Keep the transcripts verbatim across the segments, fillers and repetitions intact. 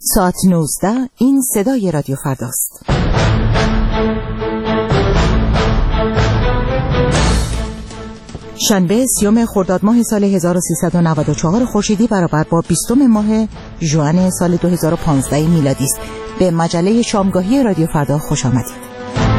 ساعت نوزده، این صدای رادیو فرداست. شنبه سیوم خرداد ماه سال هزار و سیصد و نود و چهار خورشیدی برابر با بیستم ماه ژوئن سال دو هزار و پانزده میلادی است. به مجله شامگاهی رادیو فردا خوش آمدید.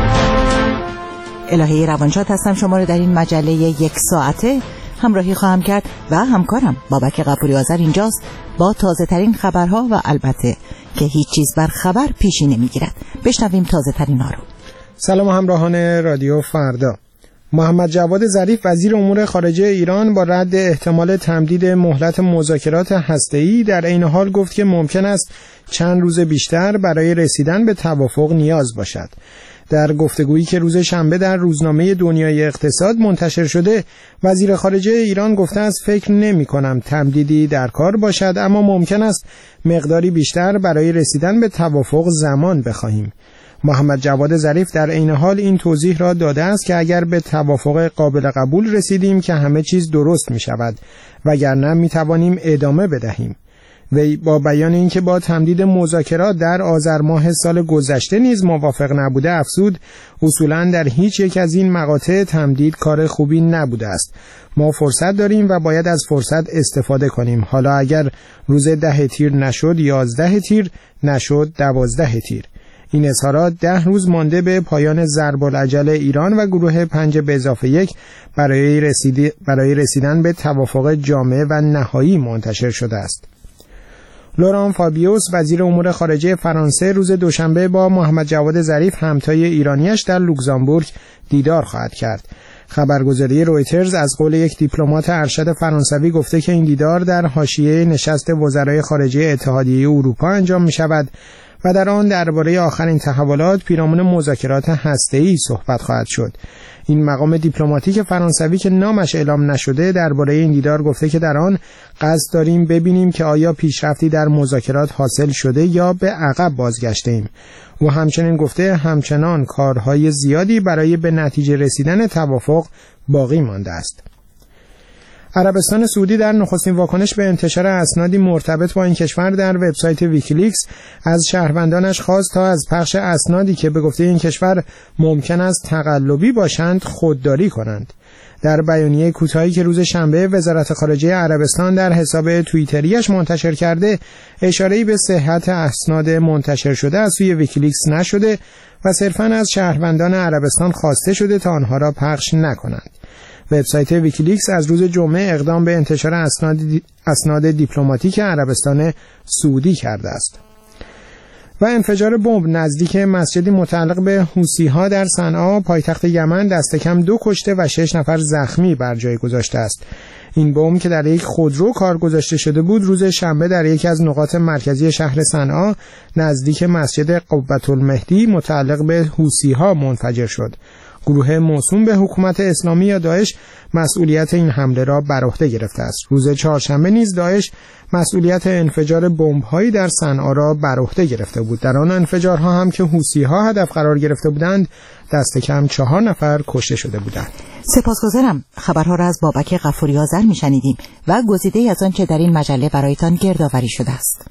الهه روانشاد هستم، شما رو در این مجله یک ساعته همراهی خواهم کرد و همکارم بابک غفوری آذر اینجاست با تازه ترین خبرها و البته که هیچ چیز بر خبر پیشی نمیگیرد. بشنویم تازه ترین ها رو. سلام همراهان رادیو فردا. محمد جواد ظریف وزیر امور خارجه ایران با رد احتمال تمدید مهلت مذاکرات هسته‌ای در عین حال گفت که ممکن است چند روز بیشتر برای رسیدن به توافق نیاز باشد. در گفتگویی که روز شنبه در روزنامه دنیای اقتصاد منتشر شده، وزیر خارجه ایران گفته است فکر نمی کنم تمدیدی در کار باشد، اما ممکن است مقداری بیشتر برای رسیدن به توافق زمان بخواهیم. محمد جواد ظریف در عین حال این توضیح را داده است که اگر به توافق قابل قبول رسیدیم که همه چیز درست می شود، وگرنه می توانیم ادامه بدهیم. وی با بیان اینکه با تمدید مذاکرات در آذر ماه سال گذشته نیز موافق نبوده افزود اصولاً در هیچ یک از این مقاطع تمدید کار خوبی نبوده است. ما فرصت داریم و باید از فرصت استفاده کنیم. حالا اگر روز ده تیر نشد یازده تیر، نشد دوازده تیر. این اظهارات ده روز مانده به پایان ضرب العجل ایران و گروه پنج به اضافه یک برای, رسید... برای رسیدن به توافق جامع و نهایی منتشر شده است. لوران فابیوس وزیر امور خارجه فرانسه روز دوشنبه با محمد جواد ظریف همتای ایرانیش در لوکزامبورگ دیدار خواهد کرد. خبرگزاری رویترز از قول یک دیپلمات ارشد فرانسوی گفته که این دیدار در حاشیه نشست وزرای خارجه اتحادیه اروپا انجام می شود و در آن درباره آخرین تحولات پیرامون مذاکرات هسته‌ای صحبت خواهد شد. این مقام دیپلماتیک فرانسوی که نامش اعلام نشده درباره این دیدار گفته که در آن قصد داریم ببینیم که آیا پیشرفتی در مذاکرات حاصل شده یا به عقب بازگشتیم. او همچنین گفته همچنان کارهای زیادی برای به نتیجه رسیدن توافق باقی مانده است. عربستان سعودی در نخستین واکنش به انتشار اسنادی مرتبط با این کشور در وبسایت ویکیلیکس از شهروندانش خواست تا از پخش اسنادی که به گفته این کشور ممکن است تقلبی باشند خودداری کنند. در بیانیه کوتاهی که روز شنبه وزارت خارجه عربستان در حساب توییتریش منتشر کرده، اشاره‌ای به صحت اسناد منتشر شده از سوی ویکیلیکس نشده و صرفاً از شهروندان عربستان خواسته شده تا آنها را پخش نکنند. وبسایت ویکیلیکس از روز جمعه اقدام به انتشار اسناد, دی... اسناد دیپلماتیک عربستان سعودی کرده است. و انفجار بمب نزدیک مسجدی متعلق به حوثی‌ها در صنعا پایتخت یمن دست کم دو کشته و شش نفر زخمی بر جای گذاشته است. این بمب که در یک خودرو کار گذاشته شده بود روز شنبه در یکی از نقاط مرکزی شهر صنعا نزدیک مسجد قبة المهدی متعلق به حوثی‌ها منفجر شد. گروه موسوم به حکومت اسلامی یا داعش مسئولیت این حمله را بر عهده گرفته است. روز چهارشنبه نیز داعش مسئولیت انفجار بمب‌هایی در صنعا را بر عهده گرفته بود. در آن انفجارها هم که حوثی‌ها هدف قرار گرفته بودند دست کم چهار نفر کشته شده بودند. سپاسگزارم. خبرها را از بابک غفوری آذر میشنیدیم و گزیده‌ای از آنچه در این مجله برایتان گردآوری شده است.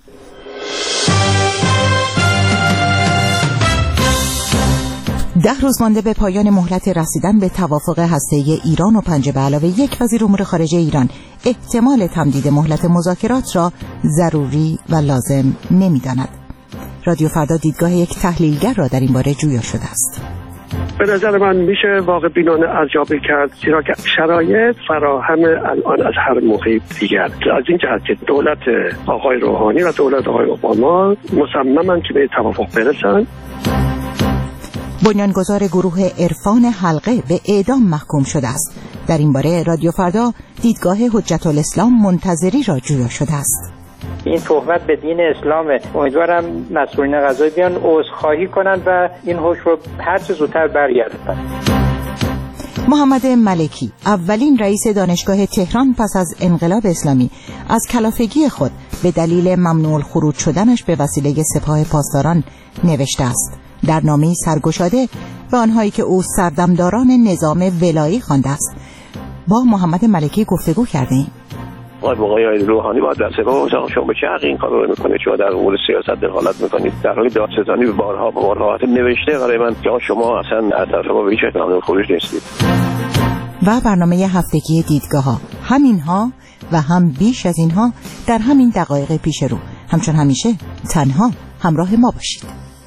ده روز مانده به پایان مهلت رسیدن به توافق هسته‌ای ایران و پنج به علاوه یک وزیر امور خارجه ایران احتمال تمدید مهلت مذاکرات را ضروری و لازم نمی‌داند. رادیو فردا دیدگاه یک تحلیلگر را در این باره جویا شده است. به نظر من میشه واقع بینانه ارزیابی کرد، زیرا که شرایط فراهم الان از هر موقع دیگر. از این جهت که دولت آقای روحانی و دولت آقای اوباما مصممن که به توافق برسن. بنیانگذار گروه عرفان حلقه به اعدام محکوم شده است. در این باره رادیو فردا دیدگاه حجت الاسلام منتظری را جویا شده است. این تهمت به دین اسلامه. امیدوارم مسئولین قضایی بیان عذرخواهی کنند و این حکم رو هر چه زودتر برگردونند. محمد ملکی اولین رئیس دانشگاه تهران پس از انقلاب اسلامی از کلافگی خود به دلیل ممنوع الخروج شدنش به وسیله سپاه پاسداران نوشته است. در نامه‌ای سرگشاده به آنهایی که او سردمداران نظام ولایی خوانده است با محمد ملکی گفتگو کردیم. آقای آقای روحانی باید دست با شما به چه حقی این کارو میکنه؟ شما در امور سیاست دخالت میکنید، در حالی دادستانی به بارها به بارها نوشته برای من که شما اصلا از طرف ما به هیچ اقدام خروج نیستید. و برنامه هفتگی دیدگاه ها، همین ها و هم بیش از اینها در همین دقایق پیش رو. همچون همیشه تنها همراه ما باشید.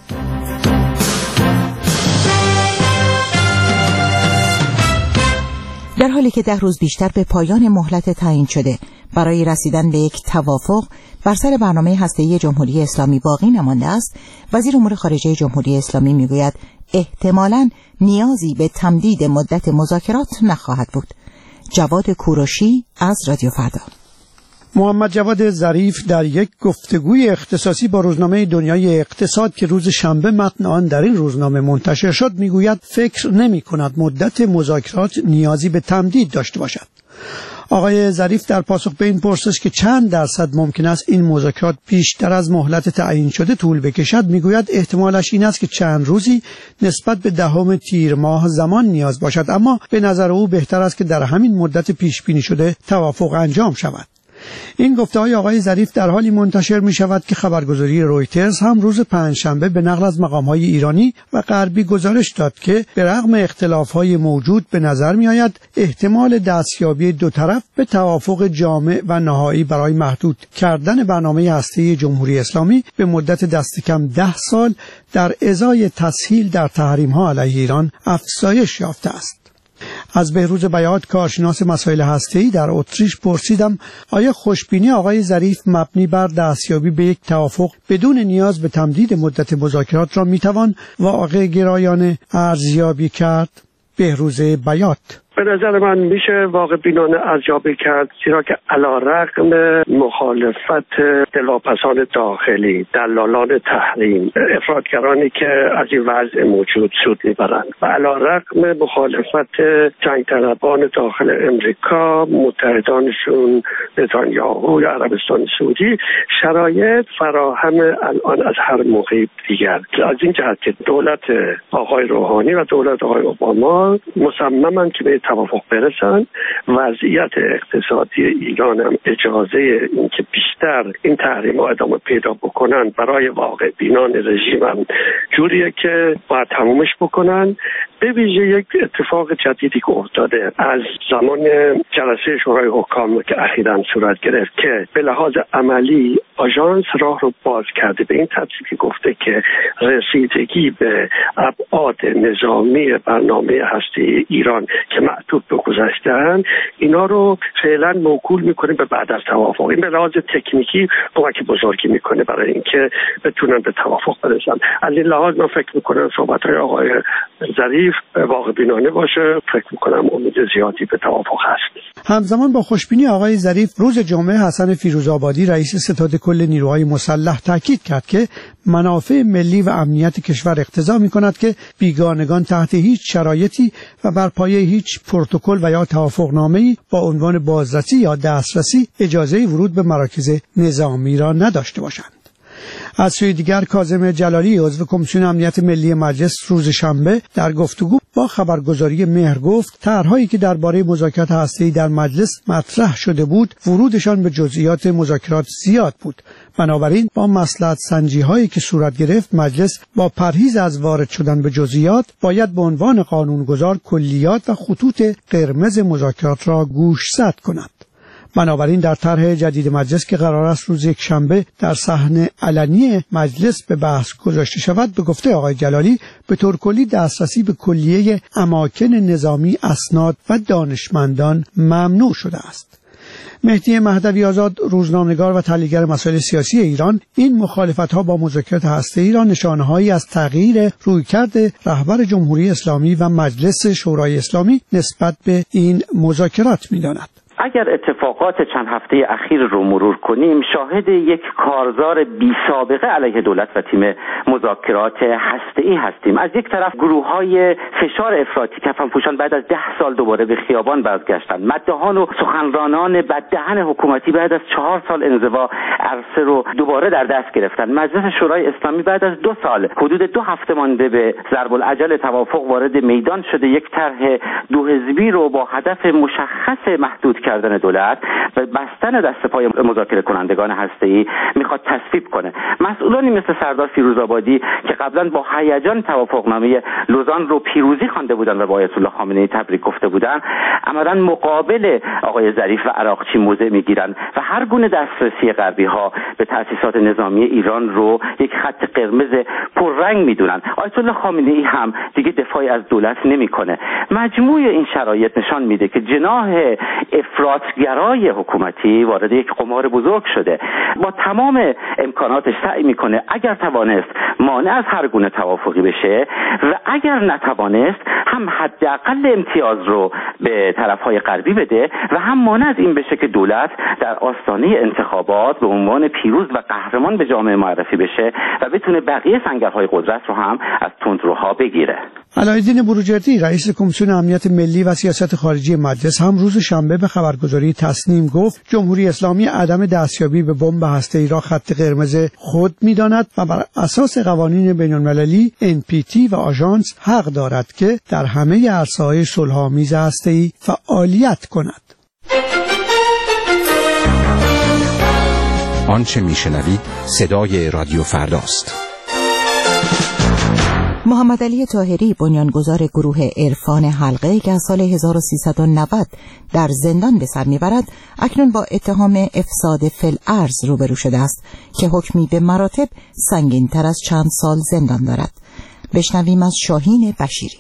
در حالی که ده روز بیشتر به پایان مهلت تعیین شده برای رسیدن به یک توافق بر سر برنامه هسته‌ای جمهوری اسلامی باقی نمانده است، وزیر امور خارجه جمهوری اسلامی میگوید احتمالاً نیازی به تمدید مدت مذاکرات نخواهد بود. جواد کوروشی از رادیو فردا. محمد جواد ظریف در یک گفتگوی اختصاصی با روزنامه دنیای اقتصاد که روز شنبه متن آن در این روزنامه منتشر شد میگوید فکر نمی کند مدت مذاکرات نیازی به تمدید داشته باشد. آقای ظریف در پاسخ به این پرسش که چند درصد ممکن است این مذاکرات بیشتر از مهلت تعیین شده طول بکشد میگوید احتمالش این است که چند روزی نسبت به دهم تیر ماه زمان نیاز باشد، اما به نظر او بهتر است که در همین مدت پیش بینی شده توافق انجام شود. این گفته‌های آقای ظریف در حالی منتشر می شود که خبرگزاری رویترز هم روز پنجشنبه به نقل از مقام‌های ایرانی و غربی گزارش داد که به رغم اختلاف‌های موجود به نظر می آید احتمال دستیابی دو طرف به توافق جامع و نهایی برای محدود کردن برنامه هسته‌ای جمهوری اسلامی به مدت دست کم ده سال در ازای تسهیل در تحریم‌ها علیه ایران افزایش یافته است. از بهروز بیات کارشناس مسائل هسته‌ای در اتریش پرسیدم آیا خوشبینی آقای ظریف مبنی بر دستیابی به یک توافق بدون نیاز به تمدید مدت مذاکرات را میتوان واقع گرایانه ارزیابی کرد؟ بهروز بیات: به نظر من میشه واقع بینانه ارزیابی کرد، زیرا که علیرغم مخالفت دلاپسان داخلی، دلالان تحریم، افراطگرانی که از این وضع موجود سود میبرند و علیرغم مخالفت جنگ طلبان داخل امریکا، متحدانشون نتانیاهو یا عربستان سعودی، شرایط فراهم الان از هر موقع دیگر. از این جهت که دولت آقای روحانی و دولت آقای اوباما مصممند که به توافق برسن، وضعیت اقتصادی ایران هم اجازه اینکه بیشتر این تحریم‌ها ادامه پیدا بکنن برای واقع بینان رژیم هم جوریه که باید تمومش بکنن. به ویژه یک اتفاق جدیدی که افتاده از زمان جلسه شورای حکام که اخیراً صورت گرفت که به لحاظ عملی آژانس راه رو باز کرده، به این ترتیب که گفته که رسیدگی به ابعاد نظامی برنامه هسته‌ای ایران که معطوف به گذشته‌اند، اینا رو فعلا موکول میکنه به بعد از توافق. این به لحاظ تکنیکی کمک بزرگی میکنه برای اینکه بتونن به توافق برسن. از این لحاظ من فکر میکنم صحبت‌های آقای ظریف واقع بینانه باشه. فکر میکنم امید زیادی به توافق هست. همزمان با خوشبینی آقای ظریف، روز جمعه حسن فیروزآبادی رئیس ستاد کل نیروهای مسلح تاکید کرد که منافع ملی و امنیت کشور اقتضا می‌کند که بیگانگان تحت هیچ شرایطی و بر پایه هیچ پروتکل و یا توافقنامه‌ای با عنوان بازرسی یا دسترسی اجازه ورود به مراکز نظامی را نداشته باشند. از سوی دیگر کاظم جلالی عضو کمیسیون امنیت ملی مجلس روز شنبه در گفتگو با خبرگزاری مهر گفت طرح‌هایی که درباره مذاکرات هسته‌ای در مجلس مطرح شده بود ورودشان به جزئیات مذاکرات زیاد بود. بنابراین با مصلحت سنجی‌هایی که صورت گرفت مجلس با پرهیز از وارد شدن به جزئیات باید به عنوان قانونگذار کلیات و خطوط قرمز مذاکرات را گوشزد کند. بنابراین در طرح جدید مجلس که قرار است روز یک شنبه در صحن علنی مجلس به بحث گذاشته شود، به گفته آقای جلالی به طور کلی دسترسی به کلیه اماکن نظامی، اسناد و دانشمندان ممنوع شده است. مهدی مهدوی آزاد، روزنامه‌نگار و تحلیلگر مسائل سیاسی ایران، این مخالفت‌ها با مذاکرات هسته‌ای را نشانه‌هایی از تغییر رویکرد رهبر جمهوری اسلامی و مجلس شورای اسلامی نسبت به این مذاکرات می‌داند. اگر اتفاقات چند هفته اخیر رو مرور کنیم، شاهد یک کارزار بی سابقه علیه دولت و تیم مذاکرات هسته‌ای هستیم. از یک طرف گروه‌های فشار افراطی کفنپوشان بعد از ده سال دوباره به خیابان بازگشتند. مداحان و سخنرانان بددهن حکومتی بعد از چهار سال انزوا عرصه رو دوباره در دست گرفتند. مجلس شورای اسلامی بعد از دو سال حدود دو هفته مانده به ضرب العجل توافق وارد میدان شده، یک طرح دو حزبی رو با هدف مشخص محدود کردن دولت و بستن دست پای مذاکره کنندگان هسته‌ای میخواد تصویب کنه. مسئولانی مثل سردار فیروزآبادی که قبلا با هیجان توافقنامه لوزان رو پیروزی خوانده بودن و با آیت الله خامنه‌ای تبریک گفته بودن، عملاً مقابل آقای ظریف و عراقچی موضع میگیرن و هر گونه دسترسی غربی‌ها به تأسیسات نظامی ایران رو یک خط قرمز پررنگ میدونن. آیت الله خامنه‌ای هم دیگه دفاعی از دولت نمیکنه. مجموع این شرایط نشان میده که جناح افراطگرای حکومتی وارد یک قمار بزرگ شده. با تمام امکاناتش سعی میکنه اگر توانست مانع از هر گونه توافقی بشه و اگر نتوانست هم حداقل امتیاز رو به طرفهای غربی بده و هم مانع از این بشه که دولت در آستانه انتخابات به عنوان پیروز و قهرمان به جامعه معرفی بشه و بتونه بقیه سنگرهای قدرت رو هم از تندروها بگیره. علایالدین بروجردی رئیس کمیسیون امنیت ملی و سیاست خارجی مجلس هم روز شنبه به خبرگزاری تصنیم گفت جمهوری اسلامی عدم دستیابی به بمب هسته‌ای را خط قرمز خود می‌داند و بر اساس قوانین بین‌المللی ان پی تی و آژانس حق دارد که در همه عرصه‌های صلح‌آمیز هسته‌ای فعالیت کند. آنچه میشنوید صدای رادیو فرداست. محمد علی طاهری بنیانگذار گروه عرفان حلقه که از سال هزار و سیصد و نود در زندان به سر میبرد اکنون با اتهام افساد فی الارض روبرو شده است که حکمی به مراتب سنگین‌تر از چند سال زندان دارد. بشنویم از شاهین بشیری.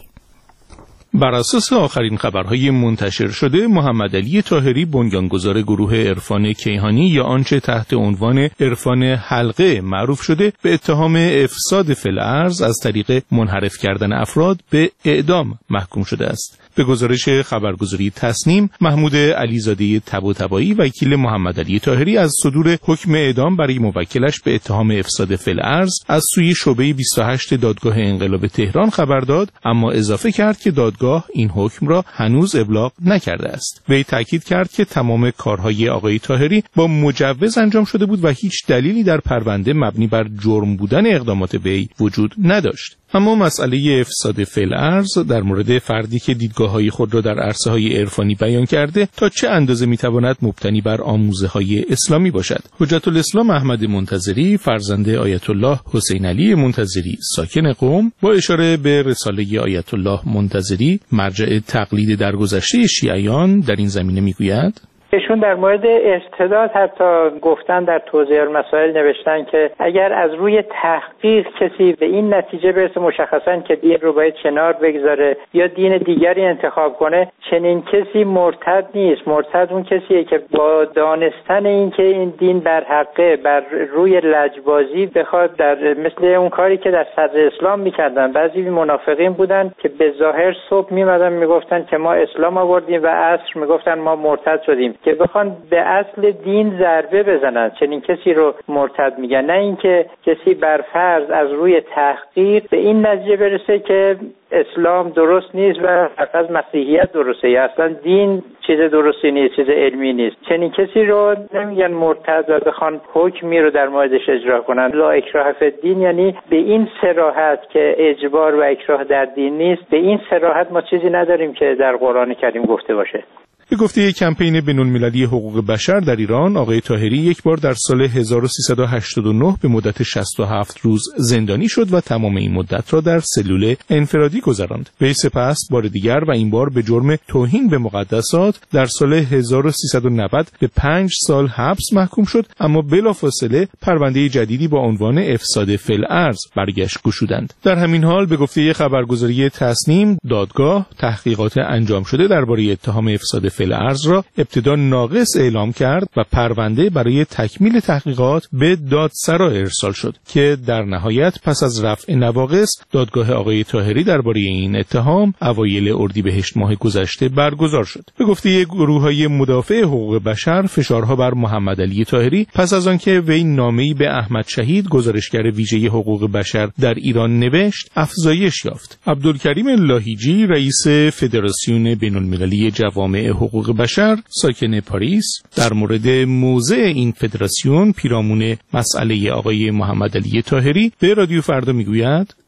بر اساس آخرین خبرهای منتشر شده، محمد علی طاهری بنیانگذار گروه عرفان کیهانی یا آنچه تحت عنوان عرفان حلقه معروف شده به اتهام افساد فی الارض از طریق منحرف کردن افراد به اعدام محکوم شده است. به گزارش خبرگزاری تصنیم، محمود علیزاده طباطبایی وکیل محمد علی طاهری از صدور حکم اعدام برای موکلش به اتهام افساد فی الارض از سوی شعبه بیست و هشت دادگاه انقلاب تهران خبر داد، اما اضافه کرد که دادگاه این حکم را هنوز ابلاغ نکرده است. وی تاکید کرد که تمام کارهای آقای طاهری با مجوز انجام شده بود و هیچ دلیلی در پرونده مبنی بر جرم بودن اقدامات وی وجود نداشت. اما مسئله افساد فی الارض در مورد فردی که دیدگاه‌های خود را در عرصه‌های عرفانی بیان کرده تا چه اندازه می‌تواند مبتنی بر آموزه‌های اسلامی باشد. حجت الاسلام احمد منتظری فرزند آیت الله حسین علی منتظری ساکن قم با اشاره به رساله آیت الله منتظری مرجع تقلید درگذشته شیعیان در این زمینه می‌گوید: ایشون در مورد ارتداد حتی گفتن در توضیح المسائل نوشتن که اگر از روی تحقیق کسی به این نتیجه برسه مشخصا که دین رو باید کنار بگذاره یا دین دیگری انتخاب کنه، چنین کسی مرتد نیست. مرتد اون کسیه که با دانستن این که این دین بر حقه بر روی لجبازی بخواد در مثل اون کاری که در صدر اسلام میکردن. بعضی منافقین بودن که به ظاهر صبح میمدن میگفتن که ما اسلام آوردیم و عصر میگفتن ما مرتد شدیم، که بخوان به اصل دین ضربه بزنن. چنین کسی رو مرتد میگن. نه اینکه کسی بر فرض از روی تحقیق به این نتیجه برسه که اسلام درست نیست و فقط مسیحیت درسته یا اصلا دین چیز درستی نیست، چیز علمی نیست. چنین کسی رو نمیگن مرتد و بخوان حکمی رو در موردش اجرا کنن. لا اکراه فی الدین یعنی به این صراحت که اجبار و اکراه در دین نیست، به این صراحت ما چیزی نداریم که در قرآن کریم گفته باشه. به گفته کمپین بین‌المللی حقوق بشر در ایران، آقای طاهری یک بار در سال هزار و سیصد و هشتاد و نه به مدت شصت و هفت روز زندانی شد و تمام این مدت را در سلول انفرادی گذراند. وی سپس بار دیگر و این بار به جرم توهین به مقدسات در سال هزار و سیصد و نود به پنج سال حبس محکوم شد، اما بلافاصله پرونده جدیدی با عنوان افساد فی الارض برگشت گشودند. در همین حال به گفته خبرگزاری تصنیم، دادگاه تحقیقات انجام شده درباره اتهام افساد فی الارض را ابتدا ناقص اعلام کرد و پرونده برای تکمیل تحقیقات به دادسرا ارسال شد که در نهایت پس از رفع نواقص دادگاه آقای طاهری درباره این اتهام اوایل اردیبهشت ماه گذشته برگزار شد. به گفته گروه‌های مدافع حقوق بشر، فشارها بر محمد علی طاهری پس از آنکه وی نامه‌ای به احمد شهید گزارشگر ویژه حقوق بشر در ایران نوشت افزایش یافت. عبدالکریم لاهیجی رئیس فدراسیون بین‌المللی جوامع حقوق بشر ساکن پاریس در مورد موضع این فدراسیون پیرامون مسئله آقای محمد علی طاهری به رادیو فردا میگوید: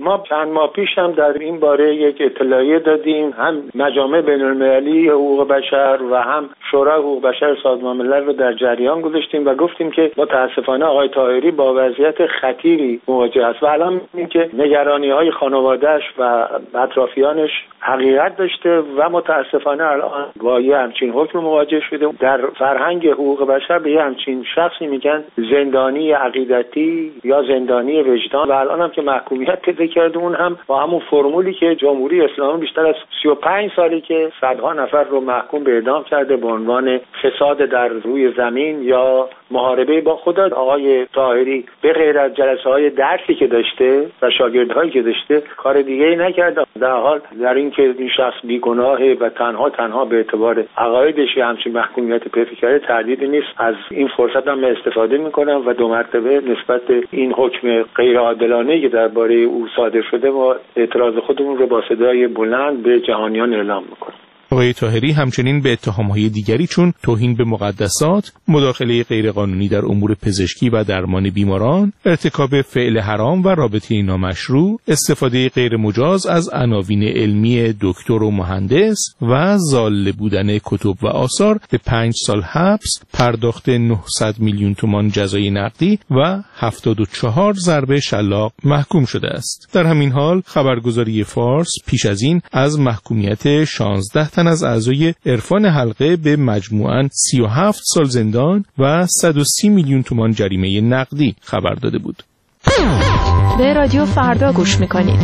ما چند ماه پیش هم در این باره یک اطلاعیه دادیم، هم مجامع بین‌المللی حقوق بشر و هم شورای حقوق بشر سازمان ملل رو در جریان گذاشتیم و گفتیم که متاسفانه آقای طاهری با وضعیت خطیری مواجه است و الان می‌بینیم که نگرانی‌های خانواده‌اش و اطرافیانش حقیقت داشته و متاسفانه الان با یه همچین حکم مواجه شده. در فرهنگ حقوق بشر به یه همچین شخصی میگن زندانی عقیدتی یا زندانی وجدان و الان هم که محکومیت پیدا کرده اون هم با همون فرمولی که جمهوری اسلامی بیشتر از سی و پنج سالی که صدها نفر رو محکوم به اعدام کرده به عنوان فساد در روی زمین یا محاربه با خدا. آقای طاهری به غیر از جلسه‌های درسی که داشته و شاگردهایی که داشته کار دیگه‌ای نکرده، در حال در این که این شخص بیگناهه و تنها تنها به اعتبار عقایدش همچین محکومیت پیدا کرده تردیدی نیست. از این فرصت هم استفاده می‌کنم و دو مرتبه نسبت به این حکم غیر عادلانه که درباره او صادر شده و اعتراض خودمون رو با صدای بلند به جهانیان اعلام می‌کنم. آقای طاهری همچنین به اتهام‌های دیگری چون توهین به مقدسات، مداخله غیرقانونی در امور پزشکی و درمان بیماران، ارتکاب فعل حرام و رابطه نامشروع، استفاده غیرمجاز از عناوین علمی دکتر و مهندس و ضال بودن کتب و آثار به پنج سال حبس، پرداخت نهصد میلیون تومان جزای نقدی و هفتاد و چهار ضربه شلاق محکوم شده است. در همین حال خبرگزاری فارس پیش از این از محکومیت شانزده تن از اعضای عرفان حلقه به مجموعاً سی و هفت سال زندان و صد و سی میلیون تومان جریمه نقدی خبر داده بود. به رادیو فردا گوش میکنید.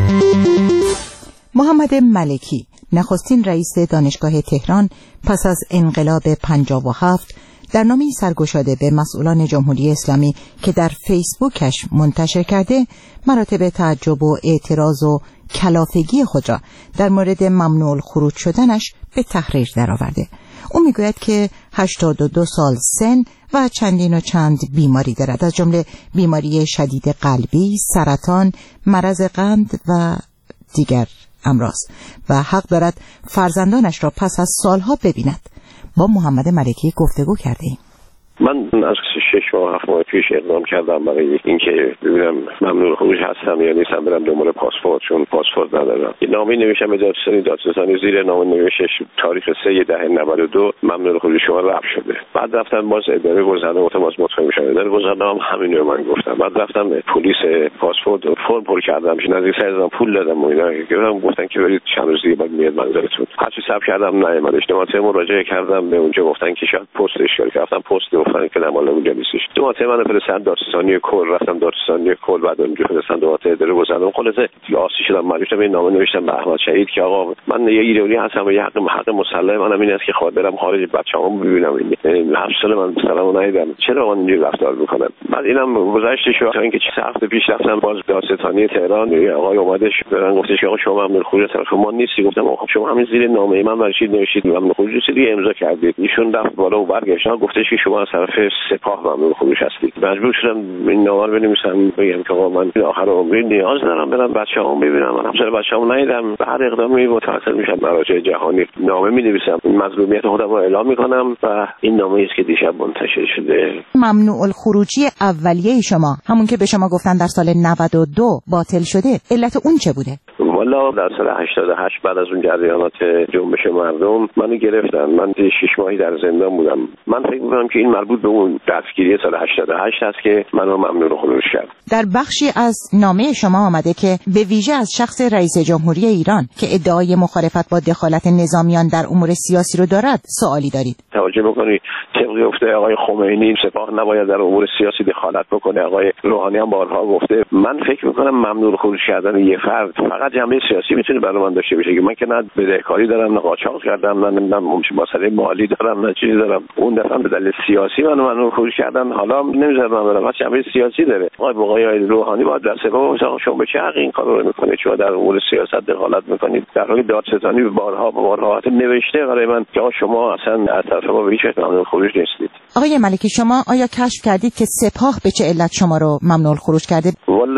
محمد ملکی نخستین رئیس دانشگاه تهران پس از انقلاب پنجاه و هفت در نامه‌ای سرگشاده به مسئولان جمهوری اسلامی که در فیسبوکش منتشر کرده مراتب تعجب و اعتراض و کلافگی خود را در مورد ممنوع الخروج شدنش به تحریر درآورده. او میگوید که هشتاد و دو سال سن و چندین و چند بیماری دارد، از جمله بیماری شدید قلبی، سرطان، مرض قند و دیگر امراض و حق دارد فرزندانش را پس از سالها ببیند. با محمد ملکی گفتگو کردیم. من از شش ماه هفت ماه پیش اقدام کردم برای اینکه ببینم ممنوع خروج هستم یا نیستم، برم دنبال پاسپورت، چون پاسپورت ندارم. یه نامه نوشتم به دادستانی، دادستانی زیر نامه نوشتش تاریخ سه دهم نود و دو ممنوع خروج شما رفع شده. بعد رفتم باز اداره گذرنامه گفتم باز مطمئن شدم. اداره گذرنامه همین رو من گفتم. بعد رفتم پلیس پاسپورت فرم پر کردم، نزدیک سه هزار پول دادم و اینا، گفتم گفتن که برید چند روز دیگه بعد میاد منظرتون. هرچی ثبت کردم نیومدش. دماطه مراجعه کردم به اونجا، گفتن که شاید پست اشکال کرده. رفتم پست گفتن که مال اونجا نیستش. دماطه من فرستادن دادستانی کل، رفتم دادستانی کل، بعد اونجا فرستادن دماطه اداره گذرنامه. خلاصه آسی شدم، مجبورم این نامه نوشتم به احمد شهید که آقا من یه ایرانی هستم و یه حق حق مسلم منم این است که خواهد برم خارج بچه‌هامو ببینم. این هفت سال من سلامو ندیدم، چرا من اینجوری رفتار میکنم؟ بعد اینم گذشته شو تا اینکه چه هفته پیش رفتم باز دادستانی تهران، آقای اومدش برن گفتش آقا شما ممنوع خروج طرف ما نیستی. گفتم آقا شما همین زیر نامه من برشید نوشید ممنوع خروج سری امضا کردید. ایشون رفت بالا و برگشت گفتش که شما از طرف سپاه ممنوع خروج هستید. مجبور شدم این نامه رو بنویسم بگم که آقا من آخر عمری نیاز دارم برم بچه‌هامو ببینم، من همسر بچه‌هامو ندیدم. به هر اقدامی متوسل میشم مراجع جهانی نامه می‌نویسم، مظلومیت خودم رو اعلام می‌کنم و این نامه‌ای است که دیشب منتشر شده. ممنوع الخروجی اولیه شما همون که به شما گفتن در سال نود و دو باطل شده، علت اون چه بوده؟ والا در سال هشتاد و هشت بعد از اون جریانات جنبش مردم منو گرفتن. من شش ماهی در زندان بودم. من فکر می‌کنم که این مربوط به اون دستگیری سال هشتاد و هشت است که منو ممنوع خروج کرد. در بخشی از نامه شما آمده که به ویژه از شخص رئیس جمهوری ایران که ادعای مخالفت با دخالت نظامیان در امور سیاسی رو دارد سوالی دارید. توجه بکنید طبق گفته آقای خمینی سپاه نباید در امور سیاسی دخالت بکنه. آقای روحانی هم بارها گفته. من فکر می‌کنم ممنوع خروج کردن یه فرد فقط جنبه سیاسی میتونه برای من داشته باشه که من که نه بدهکاری دارم، نه قاچاق کردم، نه نمیدونم مسئله مالی دارم، نه چیزی دارم. اون دفعه به دلیل سیاسی منو منو خروج کردن. حالا نمیذارم من برم، جنبه سیاسی داره. آقای آقای روحانی باید در سپاه باشه. شما به چه حقی این کارو میکنید؟ شما در امور سیاست دخالت میکنید. در حالی دادستانی بارها بارها نوشته برای من که شما اصلا از طرف ما به هیچ وجه ممنوع خروج نیستید. آقای ملکی شما آیا کشف کردید که سپاه به چه علت شما رو ممنوع خروج کرده؟ والا نمیدونم،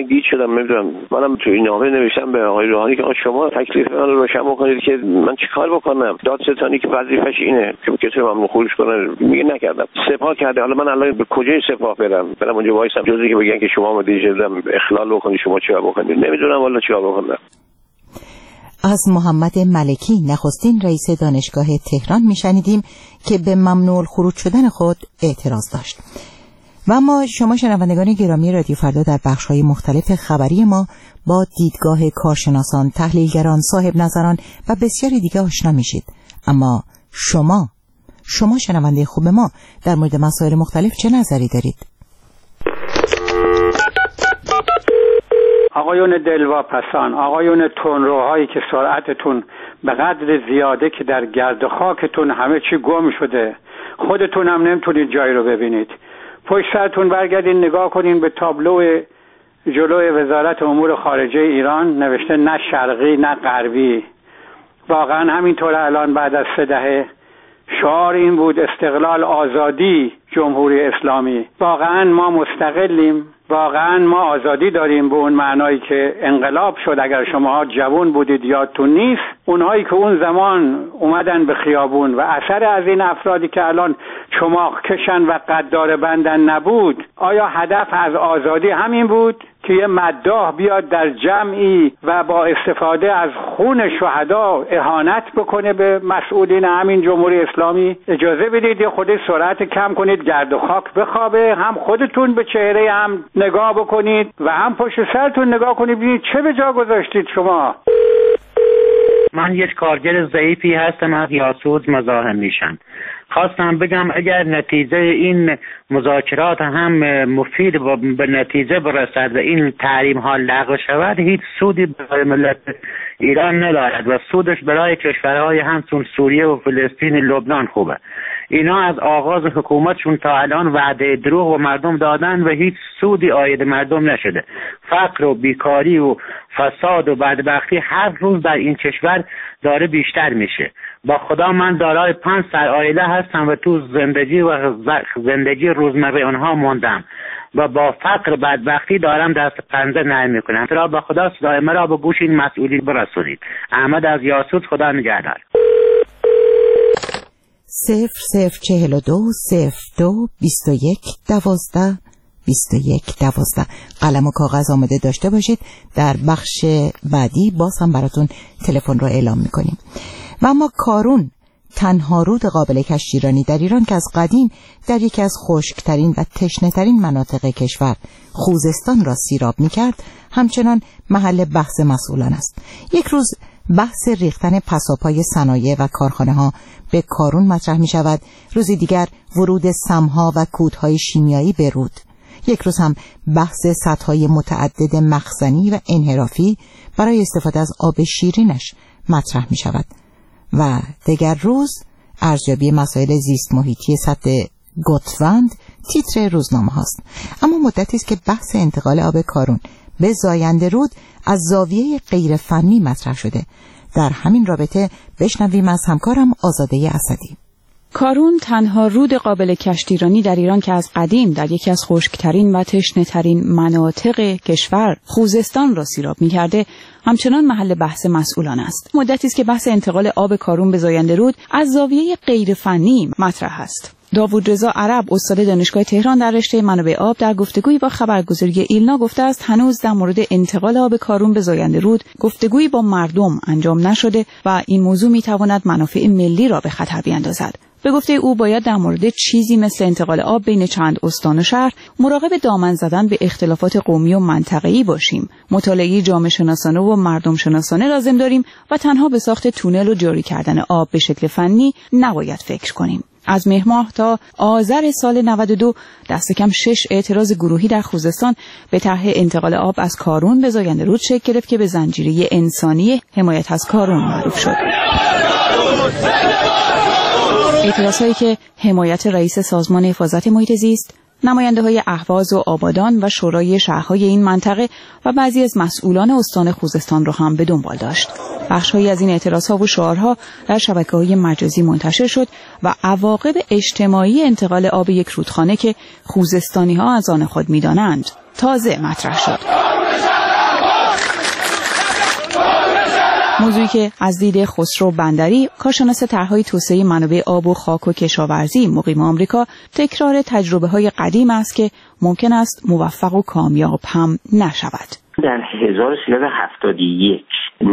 گیج شدم. نمیدونم، منم تو این نامه نوشتم به آقای روحانی که شما تکلیف من رو روشن بکنید که من چیکار بکنم. دادستانی که وظیفه‌ش اینه که کسی ممنوع خروج کنه، میگه نکردم. سپاه کرده. حالا من الان به کجای سپاه برم؟ برم اونجا وایسم جزی که بگن که شما اومدید جدم اخلال بکنید، شما چیکار بکنید؟ نمیدونم والا چیکار بکنم. از محمد ملکی نخستین رئیس دانشگاه تهران میشنیدیم که به ممنوع خروج شدن خود اعتراض داشت. و اما شما شنوندگان گرامی رادیو فردا در بخش‌های مختلف خبری ما با دیدگاه کارشناسان، تحلیلگران، صاحب نظران و بسیاری دیگه آشنا میشید. اما شما شما شنونده خوب ما در مورد مسائل مختلف چه نظری دارید؟ آقایون دلواپسان، آقایون تندروهایی که سرعتتون به قدر زیاده که در گرد خاکتون همه چی گم شده، خودتون هم نمیتونید جایی رو ببینید. پشت سرتون برگردین نگاه کنین به تابلو جلوی وزارت امور خارجه ایران، نوشته نه شرقی نه غربی. واقعا همینطور الان بعد از سه دهه شعار این بود استقلال، آزادی، جمهوری اسلامی. واقعا ما مستقلیم، واقعا ما آزادی داریم به اون معنایی که انقلاب شد. اگر شما جوان بودید یادتون نیست، اونهایی که اون زمان اومدن به خیابون و اثر از این افرادی که الان چماق کشن و قدار بندن نبود، آیا هدف از آزادی همین بود که یه مداح بیاد در جمعی و با استفاده از خون شهدا اهانت بکنه به مسئولین همین جمهوری اسلامی؟ اجازه بدید یه خودی سرعت کم کنید، گرد و خاک بخوابه، هم خودتون به چهره هم نگاه بکنید و هم پشت سرتون نگاه کنید ببینید چه به جا گذاشتید شما. من یک کارگر ضعیفی هستم از یاسود مزاحم میشن. خواستم بگم اگر نتیجه این مذاکرات هم مفید و به نتیجه برسد و این تحریم ها لغو شود، هیچ سودی برای ملت ایران ندارد و سودش برای کشورهای همچون سوریه و فلسطین، لبنان خوبه. اینا از آغاز حکومتشون تا الان وعده دروغ و مردم دادن و هیچ سودی عاید مردم نشده. فقر و بیکاری و فساد و بدبختی هر روز در این کشور داره بیشتر میشه. با خدا من دارای پنج سر عائله هستم و تو زندگی و زندگی روزمره اونها موندم و با فقر بدبختی دارم دست پنجه نرم میکنم. ترا با خدا صدای مرا به گوش این مسئولین برسونید. احمد از یاسود، خدا نگهدار. صفر صفر چهل و دو صفر دو بیست و یک دوازده بیست و یک دوازده. قلم و کاغذ آماده داشته باشید. در بخش بعدی باز هم براتون تلفن رو اعلام میکنیم. و اما کارون، تنها رود قابل کشتیرانی در ایران که از قدیم در یکی از خشکترین و تشنه‌ترین مناطق کشور خوزستان را سیراب میکرد، همچنان محل بحث مسئولان است. یک روز بحث ریختن پساپای صنایع و خانه ها به کارون مطرح می شود، روزی دیگر ورود سمها و کودهای شیمیایی به رود. یک روز هم بحث سدهای متعدد مخزنی و انحرافی برای استفاده از آب شیرینش مطرح می شود و دیگر روز ارزیابی مسائل زیست محیطی سد گوتوند تیتر روزنامه هاست. اما مدتی است که بحث انتقال آب کارون به زاینده رود از زاویه غیر فنی مطرح شده. در همین رابطه بشنویم از همکارم آزاده اسدی. کارون تنها رود قابل کشتیرانی در ایران که از قدیم در یکی از خشکترین و تشنه‌ترین مناطق کشور خوزستان را سیراب می‌کرده، همچنان محل بحث مسئولان است. مدتی است که بحث انتقال آب کارون به زاینده رود از زاویه غیر فنی مطرح است. داوود رضا عرب، استاد دانشگاه تهران در رشته منابع آب، در گفتگویی با خبرگزاری ایلنا گفته است هنوز در مورد انتقال آب کارون به زاینده رود گفتگویی با مردم انجام نشده و این موضوع می‌تواند منافع ملی را به خطر بیندازد. به گفته او باید در مورد چیزی مثل انتقال آب بین چند استان و شهر مراقب دامن زدن به اختلافات قومی و منطقه‌ای باشیم. مطالعه جامعه شناسانه و مردم شناسانه لازم داریم و تنها به ساخت تونل و جاری کردن آب به شکل فنی نباید فکر کنیم. از مهر ماه تا آذر سال نود و دو دست کم شش اعتراض گروهی در خوزستان به طرح انتقال آب از کارون به زاینده رود شکل گرفت که به زنجیره انسانی حمایت از کارون معروف شد. اعتراضهایی که حمایت رئیس سازمان حفاظت محیط زیست، نماینده‌های اهواز و آبادان و شورای شهرهای این منطقه و بعضی از مسئولان استان خوزستان را هم به دنبال داشت. بخش‌هایی از این اعتراضها و شعارها در شبکه‌های مجازی منتشر شد و عواقب اجتماعی انتقال آب یک رودخانه که خوزستانی‌ها از آن خود می‌دانند تازه مطرح شد. موضوعی که از دید خسرو بندری، کارشناس طرح‌های توسعه منابع آب و خاک و کشاورزی مقیم آمریکا، تکرار تجربه‌های قدیم است که ممکن است موفق و کامیاب هم نشود. در هزار و سیصد و هفتاد و یک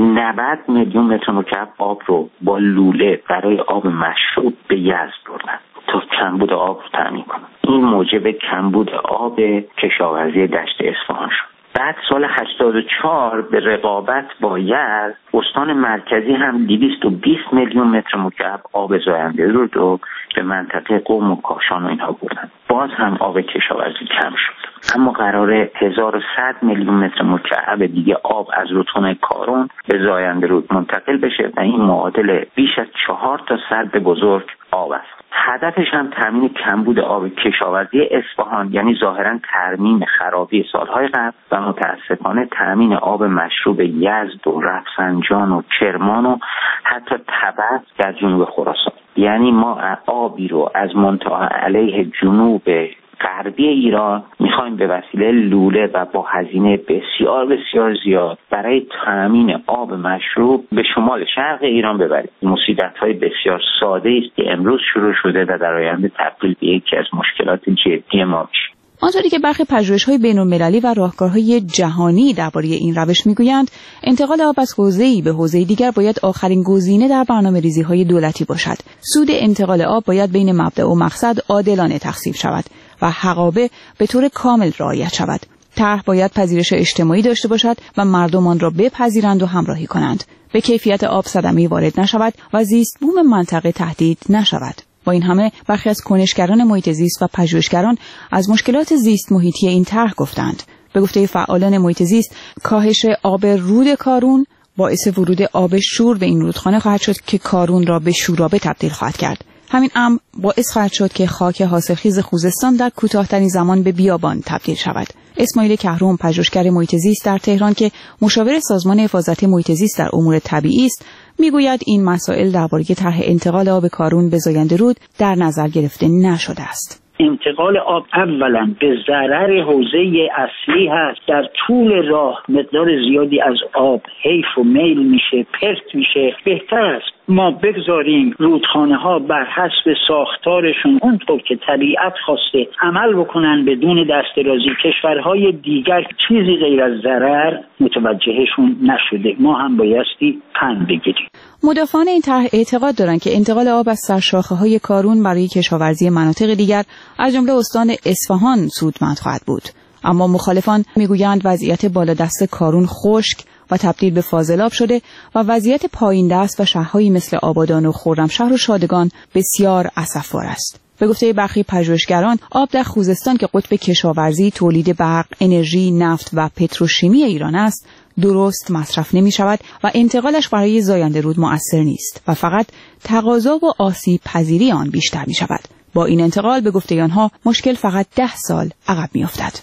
نود میلیون متر مکعب آب رو با لوله برای آب مشروب به یزد بردن تا کمبود آب رو تامین کنن. این موجب کمبود آب کشاورزی دشت اصفهان شد. بعد سال هشتاد و چهار به رقابت با یزد، استان مرکزی هم دویست و بیست میلیون متر مکعب آب زاینده رود رو به منطقه قم و کاشان و اینها بردن. باز هم آب کشاورزی کم شد. اما قراره هزار و صد میلیون متر مکعب دیگه آب از رودخانه کارون به زاینده رود منتقل بشه و این معادل بیش از چهار تا سد بزرگ آب است. هدفش هم تامین کمبود آب کشاورزی اصفهان، یعنی ظاهرا ترمیم خرابی سالهای قبل و متاسفانه تامین آب مشروب یزد و رفسنجان و کرمان و حتی تبت در جنوب خراسان. یعنی ما آبی رو از منطقه علیه جنوب غربی ایران میخوایم به وسیله لوله و با هزینه بسیار بسیار زیاد برای تامین آب مشروب به شمال شرق ایران ببریم. مصیبت‌های بسیار ساده است که امروز شروع شده و در آینده تبدیل به یکی از مشکلات جدی ما میشه. آنطوری که برخی پژوهش‌های بین‌المللی و راهکارهای جهانی درباره این روش میگویند، انتقال آب از حوزه‌ای به حوزه دیگر باید آخرین گزینه در برنامه‌ریزی‌های دولتی باشد. سود انتقال آب باید بین مبدأ و مقصد عادلانه تقسیم شود و حقابه به طور کامل رعایت شود. طرح باید پذیرش اجتماعی داشته باشد و مردم آن را بپذیرند و همراهی کنند. به کیفیت آب صدمه‌ای وارد نشود و زیست بوم منطقه تهدید نشود. با این همه برخی از کنشگران محیط زیست و پژوهشگران از مشکلات زیست محیطی این طرح گفتند. به گفته فعالان محیط زیست، کاهش آب رود کارون باعث ورود آب شور به این رودخانه خواهد شد که کارون را به شورابه تبدیل خواهد کرد. همین امر باعث خواهد شد که خاک حاصلخیز خوزستان در کوتاه‌ترین زمان به بیابان تبدیل شود. اسماعیل کهرم، پژوهشگر محیط زیست در تهران که مشاور سازمان حفاظت محیط زیست در امور طبیعی است، میگوید این مسائل درباره طرح انتقال آب کارون به زاینده رود در نظر گرفته نشده است. انتقال آب اولا به ضرر حوزه اصلی هست. در طول راه مقدار زیادی از آب حیف و میل میشه، پرت میشه. بهتر است ما بگذاریم رودخانه ها بر حسب ساختارشون اونطور که طبیعت خواسته عمل بکنن بدون دسترازی. کشورهای دیگر چیزی غیر از ضرر متوجهشون نشده. ما هم بایستی پند بگیریم. مدافعان این طرح اعتقاد دارند که انتقال آب از سرشاخه‌های کارون برای کشاورزی مناطق دیگر از جمله استان اصفهان سودمند خواهد بود. اما مخالفان میگویند وضعیت بالادست کارون خشک و تبدیل به فاضلاب شده و وضعیت پایین دست و شهرهایی مثل آبادان و خرمشهر و شادگان بسیار اسفبار است. به گفته برخی پژوهشگران، آب در خوزستان که قطب کشاورزی، تولید برق، انرژی، نفت و پتروشیمی ایران است، درست مصرف نمی شود و انتقالش برای زاینده رود مؤثر نیست و فقط تقاضا و آسیب پذیری آن بیشتر می شود. با این انتقال به گفته آنها مشکل فقط ده سال عقب می افتد.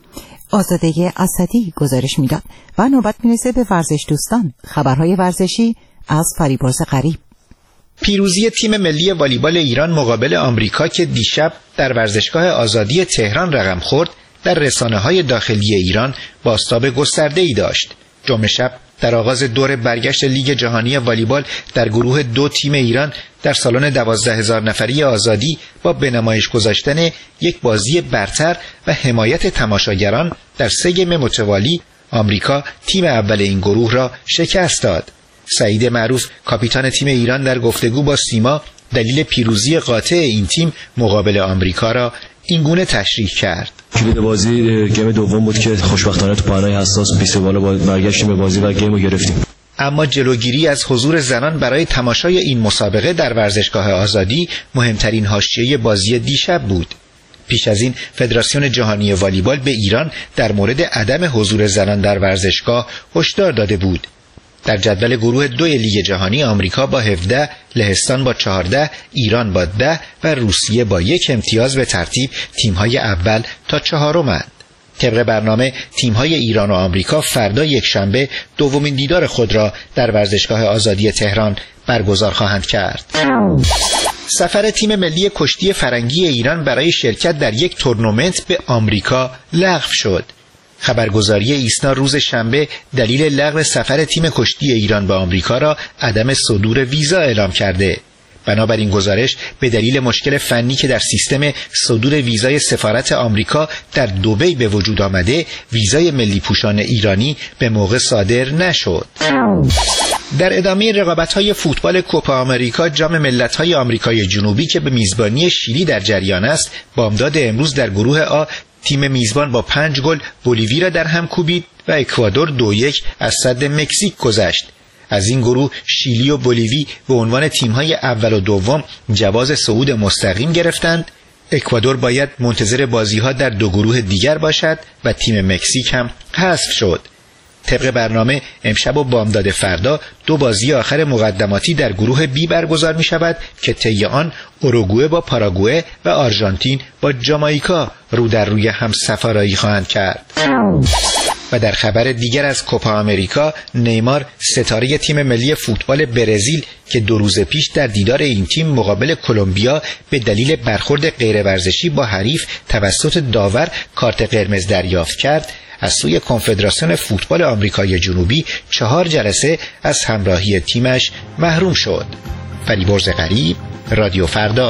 آزاده اسدی گزارش میداد و نوبت میرسه به ورزش دوستان. خبرهای ورزشی از فریبرز غریب. پیروزی تیم ملی والیبال ایران مقابل آمریکا که دیشب در ورزشگاه آزادی تهران رقم خورد، در رسانه‌های داخلی ایران بازتاب گسترده‌ای داشت. جمعه شب در آغاز دور برگشت لیگ جهانی والیبال در گروه دو تیم ایران در سالن دوازده هزار نفری آزادی با به نمایش گذاشتن یک بازی برتر و حمایت تماشاگران در سه گیم متوالی آمریکا تیم اول این گروه را شکست داد. سعید معروف کاپیتان تیم ایران در گفتگو با سیما دلیل پیروزی قاطع این تیم مقابل آمریکا را این گونه تشریح کرد. کلید بازی گیم دوم بود که خوشبختانه تو پانای حساس بیست بالا با برگشتیم به بازی و گیم رو گرفتیم. اما جلوگیری از حضور زنان برای تماشای این مسابقه در ورزشگاه آزادی مهمترین حاشیه بازی دیشب بود. پیش از این فدراسیون جهانی والیبال به ایران در مورد عدم حضور زنان در ورزشگاه هشدار داده بود. در جدول گروه دو لیگ جهانی آمریکا با هفده، لهستان با چهارده، ایران با ده و روسیه با یک امتیاز به ترتیب تیم‌های اول تا چهارمند. طبق برنامه تیم‌های ایران و آمریکا فردا یکشنبه دومین دیدار خود را در ورزشگاه آزادی تهران برگزار خواهند کرد. سفر تیم ملی کشتی فرنگی ایران برای شرکت در یک تورنمنت به آمریکا لغو شد. خبرگزاری ایسنا روز شنبه دلیل لغو سفر تیم کشتی ایران به آمریکا را عدم صدور ویزا اعلام کرده. بنابراین گزارش به دلیل مشکل فنی که در سیستم صدور ویزای سفارت آمریکا در دبی به وجود آمده، ویزای ملی پوشان ایرانی به موقع صادر نشد. در ادامه رقابت‌های فوتبال کوپا آمریکا جام ملت‌های آمریکای جنوبی که به میزبانی شیلی در جریان است، بامداد امروز در گروه آ تیم میزبان با پنج گل بولیوی را در هم کوبید و اکوادور دو یک از سد مکزیک گذشت. از این گروه شیلی و بولیوی به عنوان تیم‌های اول و دوم جواز صعود مستقیم گرفتند. اکوادور باید منتظر بازی‌ها در دو گروه دیگر باشد و تیم مکزیک هم حذف شد. طبق برنامه امشب و بامداد فردا دو بازی آخر مقدماتی در گروه بی برگزار می شود که طی آن اوروگوئه با پاراگوئه و آرژانتین با جامائیکا رو در روی هم سفارایی خواهند کرد. و در خبر دیگر از کوپا آمریکا، نیمار ستاره تیم ملی فوتبال برزیل که دو روز پیش در دیدار این تیم مقابل کلمبیا به دلیل برخورد غیرورزشی با حریف توسط داور کارت قرمز دریافت کرد، از سوی کنفدراسیون فوتبال آمریکای جنوبی چهار جلسه از همراهی تیمش محروم شد. فریبرز غریب، رادیو فردا.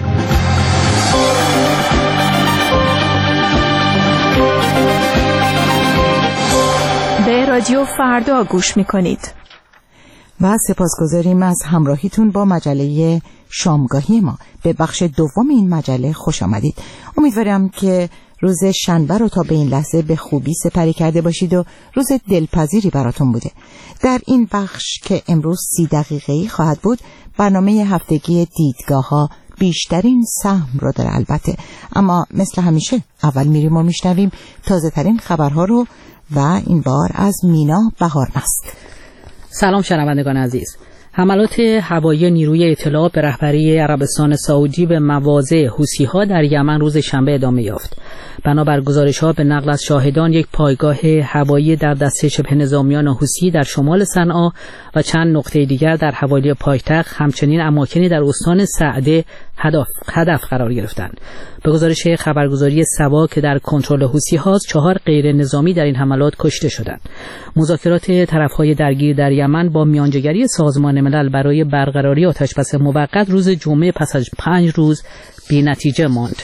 به رادیو فردا گوش میکنید و سپاسگزاریم از همراهیتون با مجله شامگاهی ما. به بخش دوم این مجله خوش آمدید. امیدوارم که روز شنبه رو تا به این لحظه به خوبی سپری کرده باشید و روز دلپذیری براتون بوده. در این بخش که امروز سی دقیقه‌ای خواهد بود، برنامه هفتگی دیدگاه ها بیشترین سهم رو داره البته، اما مثل همیشه اول میریم و میشنویم تازه ترین خبرها رو و این بار از مینا بهارمست. سلام شنوندگان عزیز. حملات هوایی نیروی اطلاع به رهبری عربستان سعودی به مواضع حوثی‌ها در یمن روز شنبه ادامه یافت. بنابر گزارش‌ها به نقل از شاهدان، یک پایگاه هوایی در دسته شبه نظامیان حوثی در شمال صنعا و چند نقطه دیگر در حوالی پایتخت، همچنین اماکنی در استان سعده هدف هدف قرار گرفتند. به گزارش خبرگزاری سوا که در کنترل حوثی‌هاست، چهار غیر نظامی در این حملات کشته شدند. مذاکرات طرف‌های درگیر در یمن با میانجیگری سازمان ملل برای برقراری آتشبس موقت روز جمعه پس از پنج روز بی‌نتیجه ماند.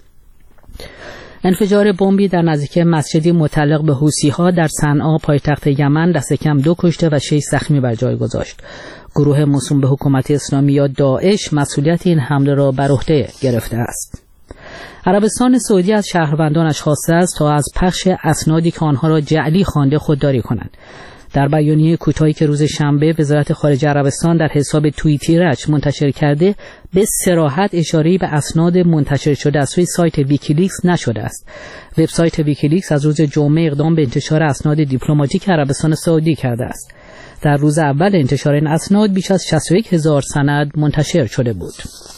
انفجار بمبی در نزدیک مسجدی متعلق به حوثی‌ها در صنعا پایتخت یمن دست کم دو کشته و شش زخمی بر جای گذاشت. گروه موسوم به حکومت اسلامی یا داعش مسئولیت این حمله را بر عهده گرفته است. عربستان سعودی از شهروندانش خواسته است تا از پخش اسنادی که آنها را جعلی خوانده خودداری کنند. در بیانیه کوتاهی که روز شنبه وزارت خارجه عربستان در حساب توییترش منتشر کرده، به صراحت اشاره‌ای به اسناد منتشر شده از سوی سایت ویکیلیکس نشده است. وبسایت ویکیلیکس از روز جمعه اقدام به انتشار اسناد دیپلماتیک عربستان سعودی کرده است. در روز اول انتشار این اسناد بیش از شصت و یک هزار سند منتشر شده بود.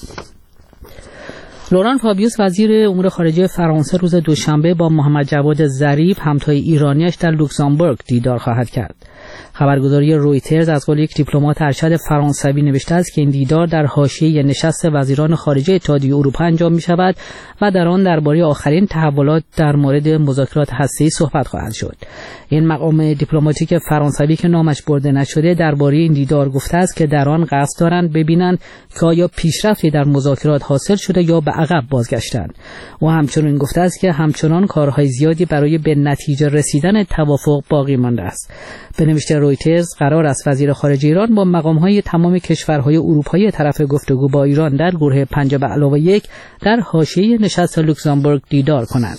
لوران فابیوس وزیر امور خارجه فرانسه روز دوشنبه با محمد جواد ظریف همتای ایرانیش در لوکزامبورگ دیدار خواهد کرد. خبرگزاری رویترز از قول یک دیپلمات ارشد فرانسوی نوشته است که این دیدار در حاشیه نشست وزیران خارجه اتحادیه اروپا انجام می شود و در آن درباره آخرین تحولات در مورد مذاکرات هسته‌ای صحبت خواهد شد. این مقام دیپلماتیک فرانسوی که نامش برده نشده درباره این دیدار گفته است که در آن قصد دارند ببینند که آیا پیشرفتی در مذاکرات حاصل شده یا به عقب بازگشتند. و همچنین گفته است که همچنان کارهای زیادی برای به نتیجه رسیدن توافق باقی مانده است. به نوشته رویترز قرار است وزیر خارجه ایران با مقام‌های تمام کشورهای اروپایی طرف گفتگو با ایران در گروه پنج به علاوه یک در حاشیه نشست لوکزامبورگ دیدار کنند.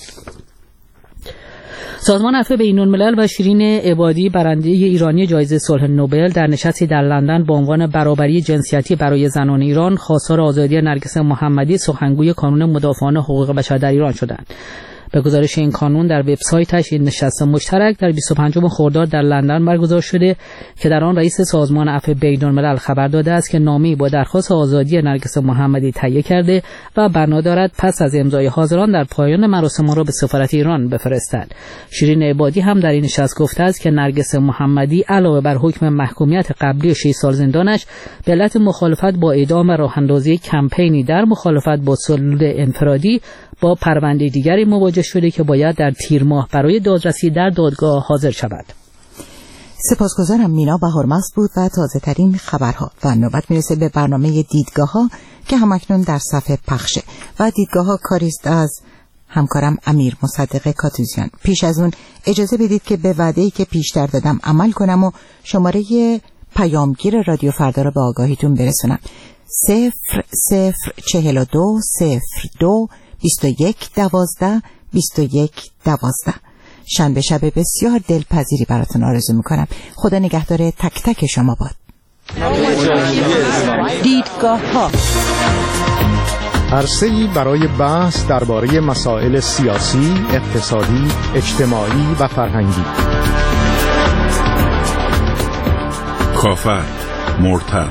سازمان عفو بین‌الملل و شیرین عبادی برنده ایرانی جایزه صلح نوبل در نشستی در لندن با عنوان برابری جنسیتی برای زنان ایران خواستار آزادی نرگس محمدی سخنگوی کانون مدافعان حقوق بشر در ایران شدند. به گزارش این کانون در وبسایتش این نشست مشترک در بیست و پنجم خرداد در لندن برگزار شده که در آن رئیس سازمان عفو بین‌الملل خبر داده است که نامه‌ای با درخواست آزادی نرگس محمدی تهیه کرده و بنا دارد پس از امضای حاضران در پایان مراسم را به سفارت ایران بفرستد. شیرین عبادی هم در این نشست گفته است که نرگس محمدی علاوه بر حکم محکومیت قبلی شش سال زندانش به علت مخالفت با اعدام و راه‌اندازی کمپینی در مخالفت با سلول انفرادی با پرونده دیگری مواجه گزارش شده که باید در تیر ماه برای دادرسی در دادگاه حاضر شود. سپاسگزارم. مینا بهارمست بود و تازه ترین خبرها و نوبت میرسه به برنامه دیدگاه ها که همکنون در صفحه پخشه و دیدگاه ها کاریست از همکارم امیر مصدق کاتوزیان. پیش از اون اجازه بدید که به وعده‌ای که پیشتر دادم عمل کنم و شماره پیامگیر رادیو فردا را به آگاهیتون برسونم. صفر صفر چهل و دو صفر دو بیست و یک دوازده بیست و یک دوازده. شنبه شب بسیار دلپذیری براتون آرزو میکنم. خدا نگهدار تک تک شما باد. دیدگاه ها عرصه‌ای برای بحث درباره مسائل سیاسی، اقتصادی، اجتماعی و فرهنگی. کافر، مرتد،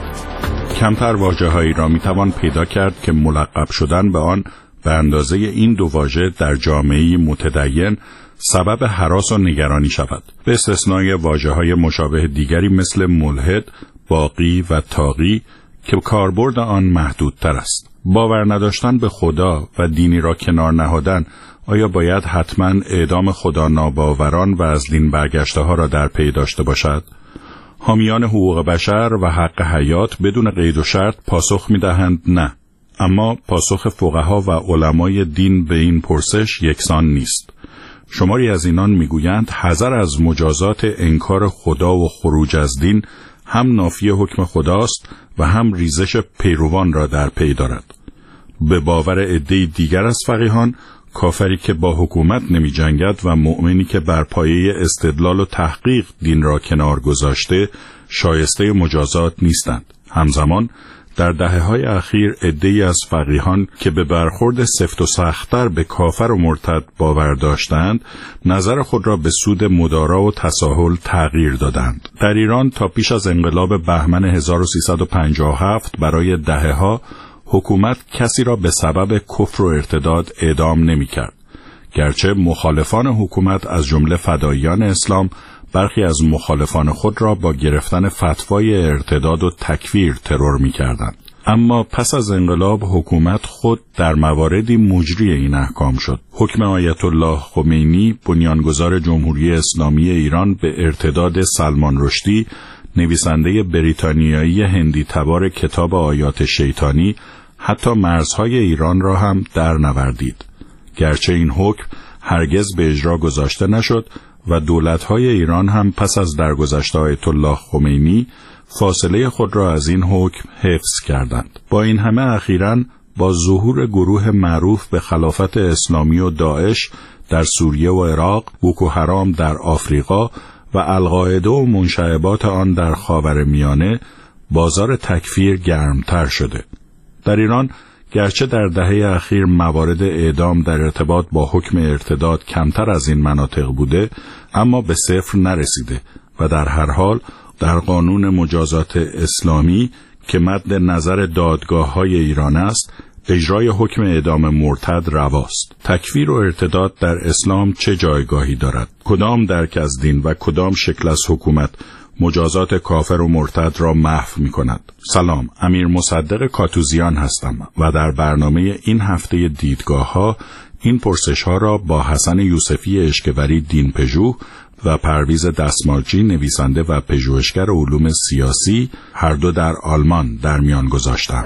کمتر واژه‌هایی را میتوان پیدا کرد که ملقب شدن به آن به اندازه این دو واژه در جامعه‌ای متدین سبب هراس و نگرانی شود، به استثنای واژه‌های مشابه دیگری مثل ملحد، باغی و طاغی که کاربرد آن محدودتر است. باور نداشتن به خدا و دینی را کنار نهادن آیا باید حتما اعدام خدا ناباوران و از دین برگشته ها را در پی داشته باشد؟ حامیان حقوق بشر و حق حیات بدون قید و شرط پاسخ می‌دهند نه. اما پاسخ فقها و علمای دین به این پرسش یکسان نیست. شماری از اینان میگویند حذر از مجازات انکار خدا و خروج از دین هم نافی حکم خداست و هم ریزش پیروان را در پی دارد. به باور عده‌ای دیگر از فقیهان، کافری که با حکومت نمی جنگد و مؤمنی که بر پایه استدلال و تحقیق دین را کنار گذاشته شایسته مجازات نیستند. همزمان در دهه‌های اخیر عده‌ای از فقیهان که به برخورد سفت و سخت‌تر به کافر و مرتد باور داشتند، نظر خود را به سود مدارا و تساهل تغییر دادند. در ایران تا پیش از انقلاب بهمن هزار و سیصد و پنجاه و هفت برای دهه‌ها حکومت کسی را به سبب کفر و ارتداد اعدام نمی‌کرد. گرچه مخالفان حکومت از جمله فداییان اسلام برخی از مخالفان خود را با گرفتن فتوای ارتداد و تکفیر ترور می‌کردند. اما پس از انقلاب حکومت خود در مواردی مجری این احکام شد. حکم آیت الله خمینی، بنیانگذار جمهوری اسلامی ایران، به ارتداد سلمان رشدی، نویسنده بریتانیایی هندی تبار کتاب آیات شیطانی، حتی مرزهای ایران را هم در نوردید. گرچه این حکم هرگز به اجرا گذاشته نشد و دولت‌های ایران هم پس از درگذشت آیت الله خمینی فاصله خود را از این حکم حفظ کردند. با این همه اخیراً با ظهور گروه معروف به خلافت اسلامی و داعش در سوریه و عراق، بوکو حرام در آفریقا و القاعده و منشعبات آن در خاورمیانه، بازار تکفیر گرمتر شده. در ایران گرچه در دهه اخیر موارد اعدام در ارتباط با حکم ارتداد کمتر از این مناطق بوده، اما به صفر نرسیده و در هر حال در قانون مجازات اسلامی که مد نظر دادگاه‌های ایران است، اجرای حکم اعدام مرتد رواست. تکفیر و ارتداد در اسلام چه جایگاهی دارد؟ کدام درک از دین و کدام شکل از حکومت مجازات کافر و مرتد را محو می کند؟ سلام، امیر مصدق کاتوزیان هستم و در برنامه این هفته دیدگاه ها این پرسش ها را با حسن یوسفی اشکوری دین پژوه و پرویز دستمالچی نویسنده و پژوهشگر علوم سیاسی هر دو در آلمان در میان گذاشتم.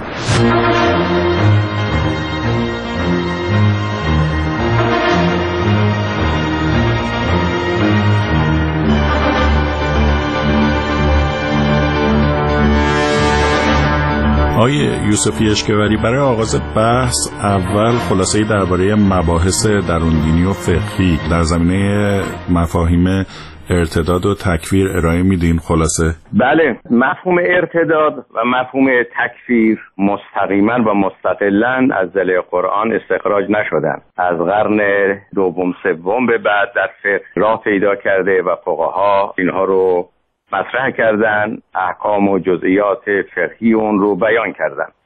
آقای یوسفی اشکوری، برای آغاز بحث اول خلاصه‌ای درباره مباحث درون‌دینی و فقهی در زمینه مفاهیم ارتداد و تکفیر ارائه میدین. خلاصه بله، مفهوم ارتداد و مفهوم تکفیر مستقیما و مستقلاً از ضلع قرآن استخراج نشدن. از قرن دوم سوم به بعد در فقه راه پیدا کرده و فقها اینها رو مطرح کردن، احکام و جزئیات فقهی اون رو بیان کردن.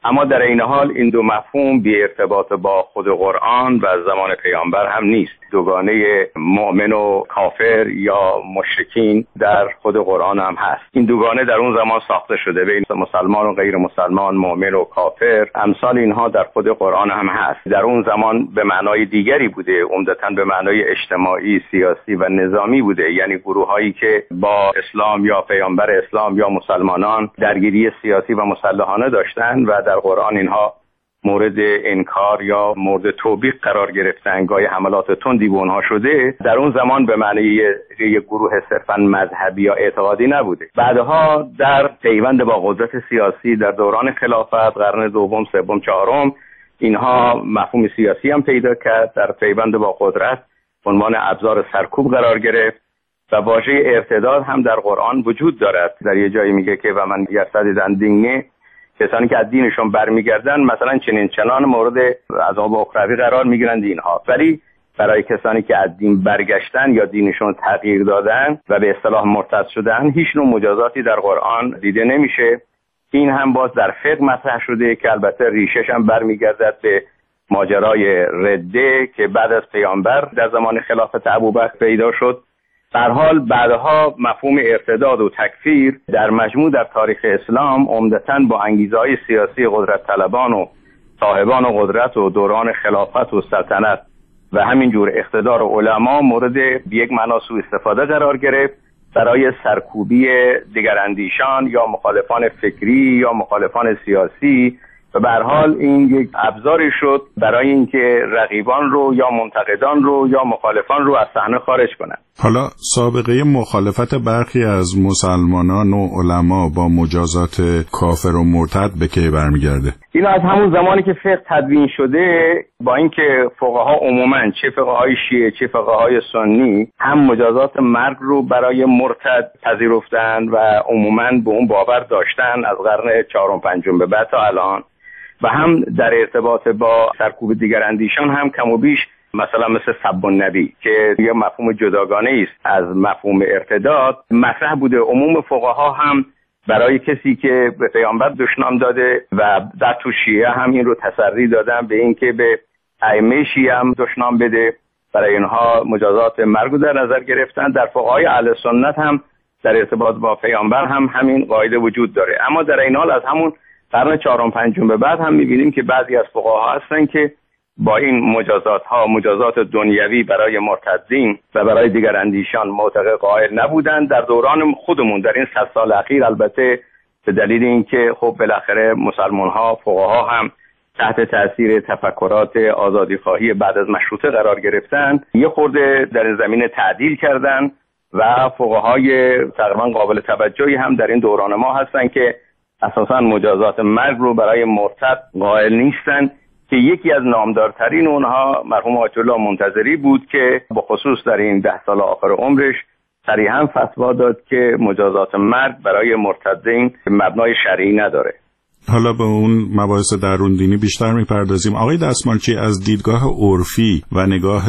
اما در این حال این دو مفهوم بی ارتباط با خود قرآن و زمان پیامبر هم نیست. دوگانه مؤمن و کافر یا مشرکین در خود قرآن هم هست. این دوگانه در اون زمان ساخته شده بین مسلمان و غیر مسلمان، مؤمن و کافر. امثال اینها در خود قرآن هم هست. در اون زمان به معنای دیگری بوده، عمدتاً به معنای اجتماعی، سیاسی و نظامی بوده، یعنی گروهایی که با اسلام یا پیامبر اسلام یا مسلمانان درگیری سیاسی و مسلحانه داشتن و در قرآن اینها مورد انکار یا مورد توبیخ قرار گرفتن، گاهی حملات تندی به اونها شده. در اون زمان به معنی یک گروه صرفاً مذهبی یا اعتقادی نبوده. بعدها در پیوند با قدرت سیاسی در دوران خلافت قرن دوم، سوم، چهارم اینها مفهوم سیاسی هم پیدا کرد، در پیوند با قدرت عنوان ابزار سرکوب قرار گرفت و واژه ارتداد هم در قرآن وجود دارد. در یه جایی میگه که و من یرتدن دینه، کسانی که از دینشون برمیگردن مثلا چنین چنان مورد عذاب اخروی قرار میگیرند اینها، ولی برای کسانی که از دین برگشتن یا دینشون تغییر دادن و به اصطلاح مرتد شدن هیچ نوع مجازاتی در قرآن دیده نمیشه. این هم باز در فقه مطرح شده که البته ریشش هم برمیگردد به ماجرای رده که بعد از پیامبر در زمان خلافت ابوبکر پیدا شد. در حال بعدها مفهوم ارتداد و تکفیر در مجموع در تاریخ اسلام عمدتاً با انگیزه‌های سیاسی قدرت طلبان و صاحبان و قدرت و دوران خلافت و سلطنت و همینجور اقتدار علما مورد یک معنا سوء استفاده قرار گرفت برای سرکوبی دگراندیشان یا مخالفان فکری یا مخالفان سیاسی و به هر حال این یک ابزاری شد برای اینکه رقیبان رو یا منتقدان رو یا مخالفان رو از صحنه خارج کنند. حالا سابقه مخالفت برخی از مسلمانان و علما با مجازات کافر و مرتد به کی برمیگرده؟ این از همون زمانی که فقه تدوین شده، با اینکه فقها عموماً چه فقهای شیعه چه فقهای سنی هم مجازات مرگ رو برای مرتد پذیرفتن و عموماً به اون باور داشتن از قرن چهارم پنجم به بعد تا الان، و هم در ارتباط با سرکوب دیگراندیشان هم کم و بیش مثلا مثل سب النبی که یه مفهوم جداگانه است از مفهوم ارتداد مطرح بوده. عموم فقها هم برای کسی که به پیامبر دشنام داده و در تو شیعه هم این رو تسری دادن به این که به ائمه شیعه هم دشنام بده، برای اینها مجازات مرگ در نظر گرفتن. در فقهای اهل سنت هم در ارتباط با پیامبر هم همین قاعده وجود داره. اما در این حال از همون قرن چهارم پنجم به بعد هم می‌بینیم که بعضی از فقها هستن که با این مجازات ها، مجازات دنیوی برای مرتدین و برای دیگر اندیشان معتقد قائل نبودن. در دوران خودمون در این صد سال اخیر البته به دلیل اینکه خب بالاخره مسلمان ها، فقها هم تحت تاثیر تفکرات آزادی خواهی بعد از مشروطه قرار گرفتن، یه خورده در این زمینه تعدیل کردن و فقهای تقریبا قابل توجهی هم در این دوران ما هستن که اساساً مجازات مرگ رو برای مرتد قائل نیستن، که یکی از نامدارترین اونها مرحوم آیت الله منتظری بود که به خصوص در این ده سال آخر عمرش صریحاً فتوا داد که مجازات مرگ برای مرتدین مبنای شرعی نداره. حالا به اون مباحث درون دینی بیشتر میپردازیم. آقای دستمالچی، از دیدگاه عرفی و نگاه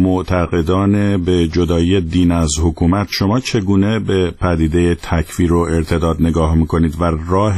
معتقدان به جدایی دین از حکومت شما چگونه به پدیده تکفیر و ارتداد نگاه میکنید و راه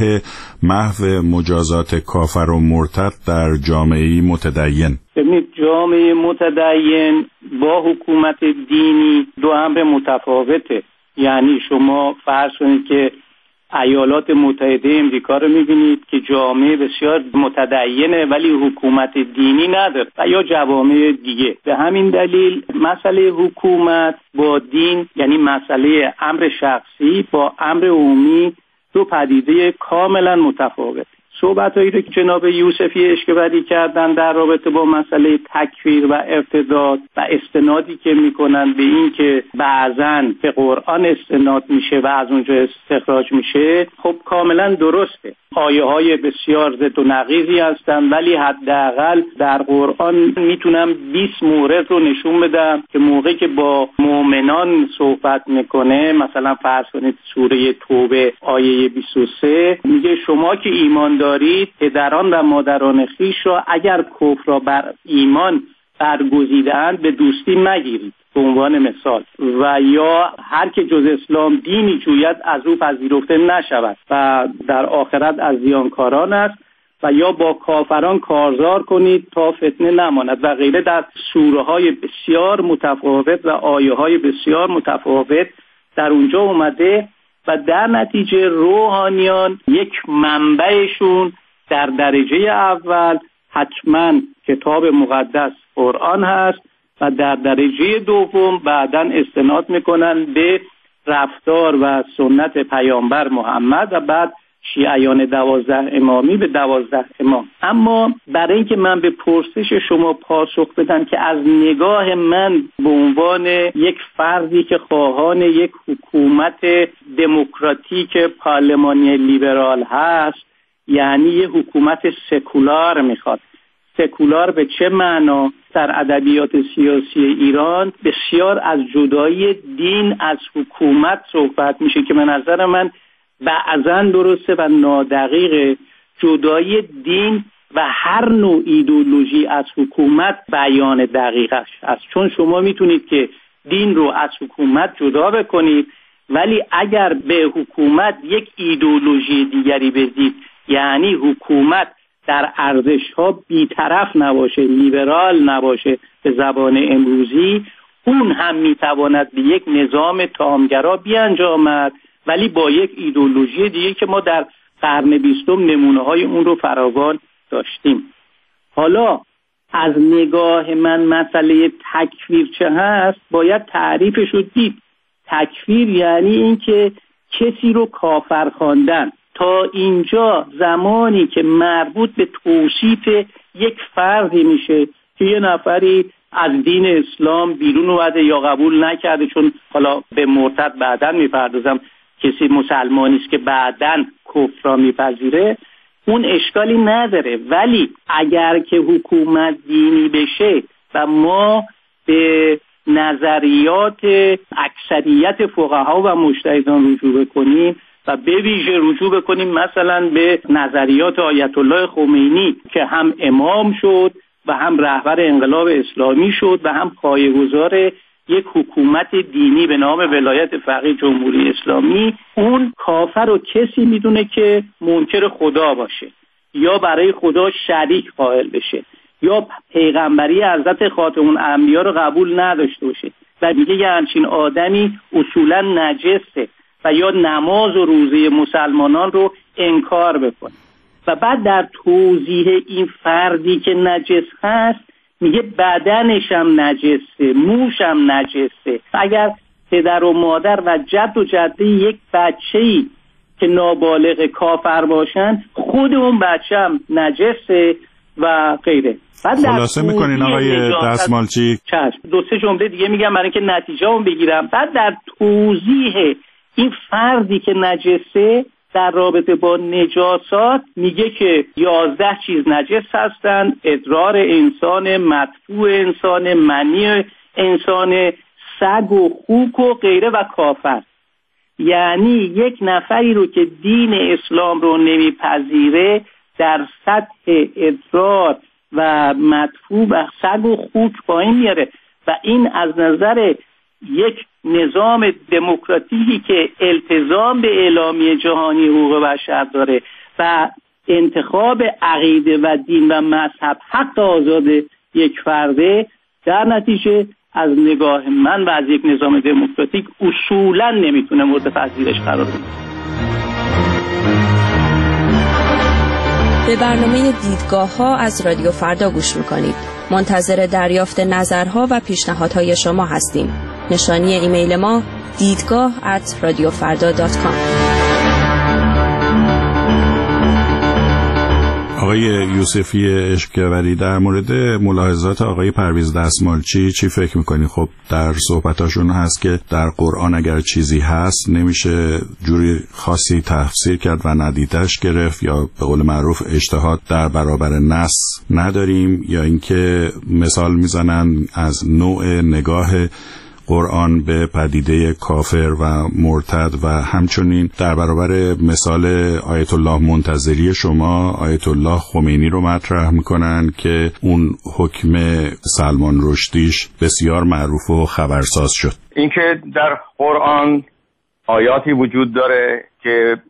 محو مجازات کافر و مرتد در جامعه متدین؟ ببینید، جامعه متدین با حکومت دینی دو امر متفاوته. یعنی شما فرض کنید که ایالات متحده امریکا رو می‌بینید که جامعه بسیار متدینه ولی حکومت دینی نداره، و یا جوامع دیگه. به همین دلیل مسئله حکومت با دین، یعنی مسئله امر شخصی با امر عمومی، دو پدیده کاملا متفاوت. صحبتایی رو که جناب یوسفی اشکبری کردن در رابطه با مسئله تکفیر و ارتداد و استنادی که میکنن به این که بعضاً به قرآن استناد میشه و از اونجا استخراج میشه، خب کاملا درسته. آیه های بسیار ضد و نقیضی هستن، ولی حداقل در قرآن میتونم بیست مورد رو نشون بدم که موقعی که با مؤمنان صحبت میکنه، مثلا فرض کنید سوره توبه آیه بیست و سه میگه شما که ایمان دارید پدران و مادران خویش را اگر کفر را بر ایمان برگزیده‌اند به دوستی مگیرید، به عنوان مثال. و یا هر که جز اسلام دینی جوید از او پذیرفته نشود و در آخرت از زیانکاران است. و یا با کافران کارزار کنید تا فتنه نماند و غیره در سوره های بسیار متفاوت و آیه های بسیار متفاوت در اونجا اومده و در نتیجه روحانیان یک منبعشون در درجه اول حتما کتاب مقدس قرآن هست و در درجه دوم بعداً استناد میکنن به رفتار و سنت پیامبر محمد و بعد شیعیان دوازده امامی به دوازده امام. اما برای اینکه من به پرسش شما پاسخ بدم که از نگاه من به عنوان یک فردی که خواهان یک حکومت دموکراتیک پارلمانی لیبرال هست، یعنی یک حکومت سکولار میخواد. سکولار به چه معنا؟ در ادبیات سیاسی ایران بسیار از جدایی دین از حکومت صحبت میشه که به نظر من بعضاً درسته و نادقیق. جدایی دین و هر نوع ایدئولوژی از حکومت بیان دقیقش است، چون شما میتونید که دین رو از حکومت جدا بکنید ولی اگر به حکومت یک ایدئولوژی دیگری بدید، یعنی حکومت در ارزش‌ها بی‌طرف نباشه، لیبرال نباشه به زبان امروزی، اون هم میتواند به یک نظام تامگرا بیانجامد ولی با یک ایدئولوژی دیگه که ما در قرن بیستم نمونه‌های اون رو فراوان داشتیم. حالا از نگاه من مسئله تکفیر چه هست باید تعریفش رو دید. تکفیر یعنی این که کسی رو کافر خواندن. تا اینجا زمانی که مربوط به توصیف یک فردی میشه که یه نفری از دین اسلام بیرون اومده یا قبول نکرده، چون حالا به مرتد بعداً میپردازم، کسی مسلمانی است که بعداً کفر را میپذیره، اون اشکالی نداره. ولی اگر که حکومت دینی بشه و ما به نظریات اکثریت فقها و مجتهدان رجوع بکنیم و به ویژه رجوع بکنیم مثلا به نظریات آیت الله خمینی که هم امام شد و هم رهبر انقلاب اسلامی شد و هم پایه‌گذار یک حکومت دینی به نام ولایت فقیه جمهوری اسلامی، اون کافر رو کسی میدونه که منکر خدا باشه یا برای خدا شریک قائل بشه یا پیغمبری حضرت خاتم الانبیا رو قبول نداشته باشه و میگه یه همچین آدمی اصولا نجسه و یا نماز و روزه مسلمانان رو انکار بکنه. و بعد در توضیح این فردی که نجس هست میگه بدنش هم نجسه، موش هم نجسه. اگر پدر و مادر و جد و جده یک بچه‌ای که نابالغ کافر باشن، خود اون بچه هم نجسه و غیره. خلاصه میکنین آقای دستمالچی؟ چشم. دو سه جمله دیگه میگم برای اینکه نتیجه اون بگیرم. بعد در توضیح این فردی که نجسه در رابطه با نجاسات میگه که یازده چیز نجس هستند: ادرار انسان، مدفوع انسان، منی انسان، سگ و خوک و غیره و کافر. یعنی یک نفری رو که دین اسلام رو نمیپذیره در سطح ادرار و مدفوع و سگ و خوک پایین میاره و این از نظر یک نظام دموکراتیکی که التزام به اعلامیه جهانی حقوق بشر داره و انتخاب عقیده و دین و مذهب حق آزاد یک فرده، در نتیجه از نگاه من و از یک نظام دموکراتیک اصولا نمیتونه مورد پذیرش قرار بگیره. به برنامه دیدگاه ها از رادیو فردا گوش میکنید. منتظر دریافت نظرها و پیشنهادهای شما هستیم. نشانی ایمیل ما دیدگاه ات رادیو فردا دات کام. آقای یوسفی اشکوری، در مورد ملاحظات آقای پرویز دستمالچی چی فکر میکنی؟ خب در صحبتاشون هست که در قرآن اگر چیزی هست نمیشه جوری خاصی تفسیر کرد و ندیدش گرفت، یا به قول معروف اجتهاد در برابر نص نداریم، یا اینکه مثال میزنن از نوع نگاه قرآن به پدیده کافر و مرتد و همچنین در برابر مثال آیت الله منتظری شما آیت الله خمینی رو مطرح میکنن که اون حکم سلمان رشدیش بسیار معروف و خبرساز شد. اینکه در قرآن آیاتی وجود داره که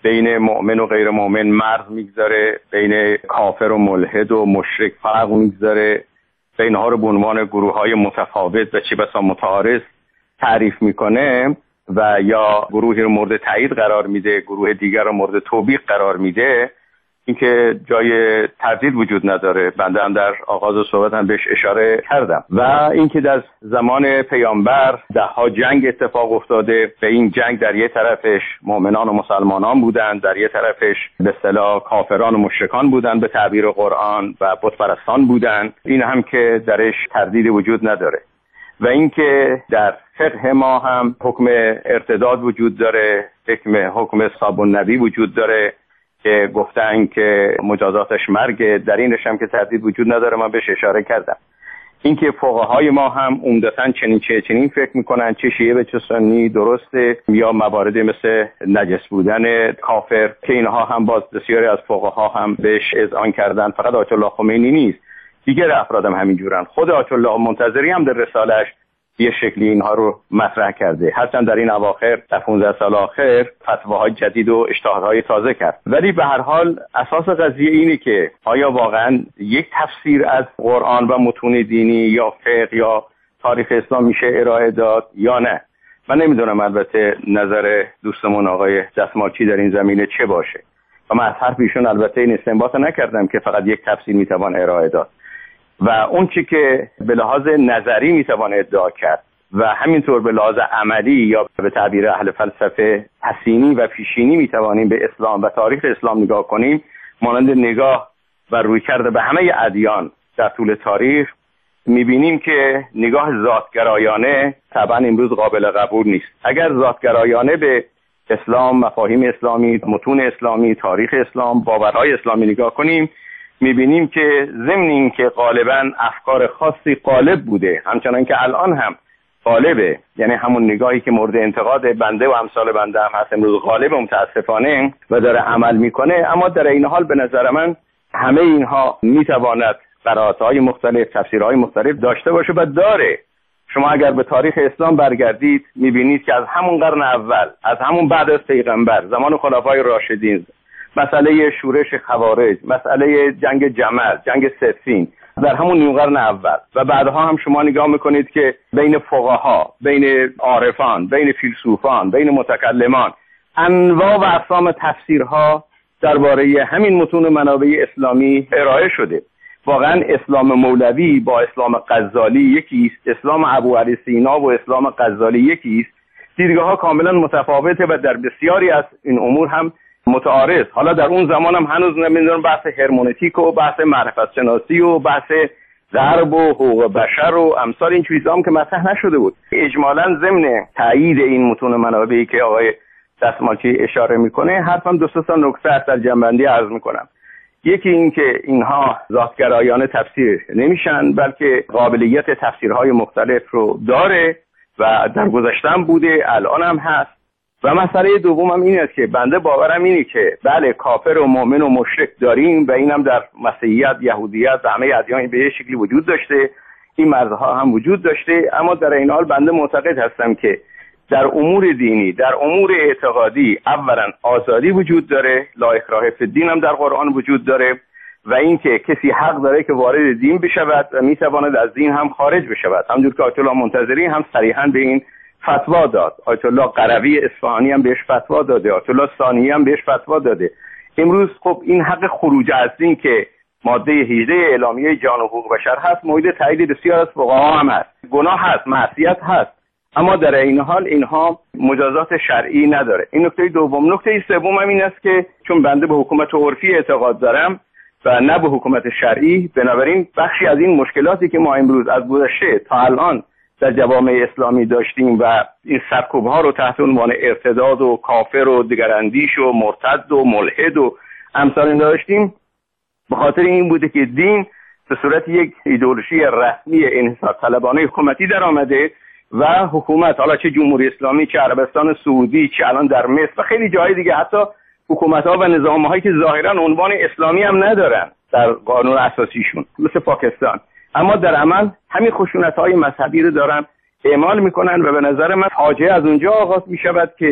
بین مؤمن و غیر مؤمن مرز میگذاره، بین کافر و ملحد و مشرک فرق میگذاره، بین اینها رو به عنوان گروه‌های متفاوت و چه بسا متعارض تعریف میکنه و یا گروهی رو مورد تایید قرار میده، گروه دیگر رو مورد توبیخ قرار میده، اینکه جای تردید وجود نداره. بنده هم در آغاز صحبتم بهش اشاره کردم. و اینکه در زمان پیامبر ده ها جنگ اتفاق افتاده، به این جنگ در یه طرفش مؤمنان و مسلمانان بودند، در یه طرفش به اصطلاح کافران و مشرکان بودند به تعبیر قرآن و بت پرستان بودند، این هم که درش تردید وجود نداره. و اینکه در فقه ما هم حکم ارتداد وجود داره، حکم حکم صابون نبی وجود داره که گفتن که مجازاتش مرگ، در اینش هم که تردید وجود نداره، من بهش اشاره کردم. اینکه فقهای ما هم عمدتاً چنین چه چنین فکر میکنن، چه شیعه و چه سنی درسته، یا مواردی مثل نجس بودن کافر که اینها هم باز بسیاری از فقها هم بهش اذعان کردن. فقط آیت الله خمینی نیست، دیگر افراد هم همینجورن. خود آیت الله منتظری هم در رساله‌اش یه شکلی اینها رو مطرح کرده، هرچند در این اواخر در پانزده سال آخر فتواهای جدید و اجتهادهای تازه کرد. ولی به هر حال اساس قضیه اینه که آیا واقعا یک تفسیر از قرآن و متون دینی یا فقه یا تاریخ اسلام میشه ارائه داد یا نه. من نمیدونم البته نظر دوستمون آقای دستمالچی در این زمینه چه باشه و من از حرف ایشون البته این استنباط نکردم که فقط یک تفسیر میتوان ارائه داد و اون چی که به لحاظ نظری میتوان ادعا کرد و همینطور به لحاظ عملی یا به تعبیر اهل فلسفه حسینی و پیشینی میتوانیم به اسلام و تاریخ اسلام نگاه کنیم، مانند نگاه و رویکرد به همه ادیان در طول تاریخ، میبینیم که نگاه ذاتگرایانه طبعا امروز قابل قبول نیست. اگر ذاتگرایانه به اسلام، مفاهیم اسلامی، متون اسلامی، تاریخ اسلام، باورهای اسلامی نگاه کنیم، میبینیم که ضمن این که غالبا افکار خاصی غالب بوده، همچنان که الان هم غالبه، یعنی همون نگاهی که مورد انتقاد بنده و امثال بنده هم هست امروز غالب متاسفانه و داره عمل میکنه، اما در این حال به نظر من همه اینها میتواند قرائت‌های مختلف، تفسیرهای مختلف داشته باشه و داره. شما اگر به تاریخ اسلام برگردید میبینید که از همون قرن اول، از همون بعد از پیغمبر، زمان خلفای راشدین، مسئله شورش خوارج، مسئله جنگ جمل، جنگ صفین در همون نیو قرن اول و بعدها هم شما نگاه میکنید که بین فقها، بین عارفان، بین فیلسوفان، بین متکلمان انواع و اقسام تفسیرها درباره همین متون و منابع اسلامی ارائه شده. واقعا اسلام مولوی با اسلام غزالی یکی است، اسلام ابو علی سینا و اسلام غزالی یکی است. دیدگاه ها کاملا متفاوته و در بسیاری از این امور هم متعارض. حالا در اون زمان هم هنوز نمیدونم بحث هرمونتیک و بحث معرفت شناسی و بحث غرب و حقوق بشر و امثال این چیزا هم که مطرح نشده بود. اجمالاً ضمن تایید این متون منابعی که آقای دستمالچی اشاره میکنه، حرفم دو سه تا نکته است در جنبندی عرض میکنم. یکی این که اینها ذاتگرایانه تفسیر نمیشن، بلکه قابلیت تفسیرهای مختلف رو داره و در گذشته هم بوده، الان هم هست. و مسئله دوم هم این است که بنده باورم اینه که بله کافر و مؤمن و مشرک داریم و اینم در مسیحیت، یهودیت و همه ادیان به شکلی وجود داشته، این مرزها هم وجود داشته، اما در این حال بنده معتقد هستم که در امور دینی، در امور اعتقادی اولا آزادی وجود داره، لا اکراه فی الدین هم در قرآن وجود داره و اینکه کسی حق داره که وارد دین بشود و میتواند از دین هم خارج بشود. همونجور که آیت الله منتظری هم صریحا به این فتوا داد، آیت الله قروی اصفهانی هم بهش فتوا داده، آیت الله ثانی هم بهش فتوا داده. امروز خب این حق خروج از دین که ماده هجده اعلامیه جان و حقوق بشر هست مورد تایید بسیار از فقها هم هست. گناه هست، معصیت هست، اما در این حال اینها مجازات شرعی نداره. این نکته دوم. نکته سوم هم این است که چون بنده به حکومت عرفی اعتقاد دارم و نه به حکومت شرعی، بنابراین بخشی از این مشکلاتی که ما امروز از گذشته تا الان در جوامع اسلامی داشتیم و این سرکوب‌ها رو تحت عنوان ارتداد و کافر و دگراندیش و مرتد و ملحد و امثال این داشتیم، به خاطر این بوده که دین به صورت یک ایدئولوژی رسمی انحصار طلبانه حکومتی در آمده و حکومت، حالا چه جمهوری اسلامی، چه عربستان سعودی، چه الان در مصر و خیلی جای دیگه، حتی حکومت‌ها و نظام‌هایی که ظاهراً عنوان اسلامی هم ندارن در قانون اساسیشون، مثل پاکستان، اما در عمل همین خشونت‌های مذهبی رو دارن اعمال میکنن و به نظر من فاجعه از اونجا آغاز میشود که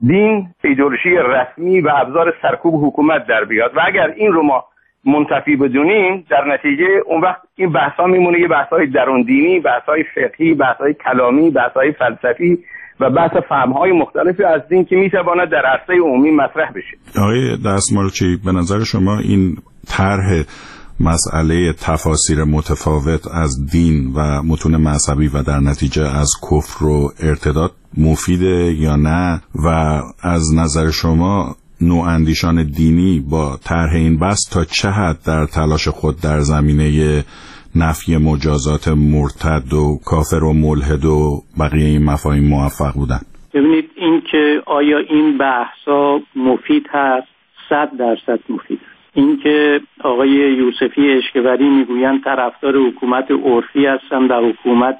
دین ایدئولوژی رسمی و ابزار سرکوب حکومت در بیاد و اگر این رو ما منتفی بدونیم در نتیجه اون وقت این بحثا میمونه یه بحث‌های درون دینی، بحث‌های فقهی، بحث‌های کلامی، بحث‌های فلسفی و بحث فهم‌های مختلفی از دین که میتواند در عرصه عمومی مطرح بشه. آقای دستمالچی، به نظر شما این طرح مسئله تفاسیر متفاوت از دین و متون مذهبی و در نتیجه از کفر و ارتداد مفیده یا نه؟ و از نظر شما نواندیشان دینی با طرح این بحث تا چه حد در تلاش خود در زمینه نفی مجازات مرتد و کافر و ملحد و بقیه این مفاهیم موفق بودن؟ ببینید این که آیا این بحثا مفید هست، صد درصد مفید هست. این که آقای یوسفی اشکوری میگویند طرفدار حکومت عرفی هستن و حکومت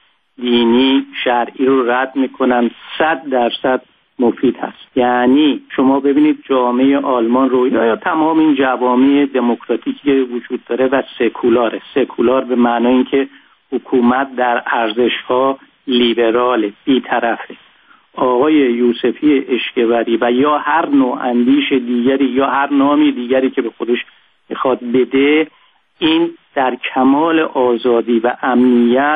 دینی شرعی رو رد میکنن، صد درصد مفید هست. یعنی شما ببینید جامعه آلمان رو یا تمام این جوامع دموکراتیکی که وجود داره و سکولاره، سکولار به معنای اینکه حکومت در ارزش‌ها لیبراله، بی‌طرفه. آقای یوسفی اشکوری و یا هر نوع اندیش دیگری یا هر نامی دیگری که به خودش میخواد بده، این در کمال آزادی و امنیت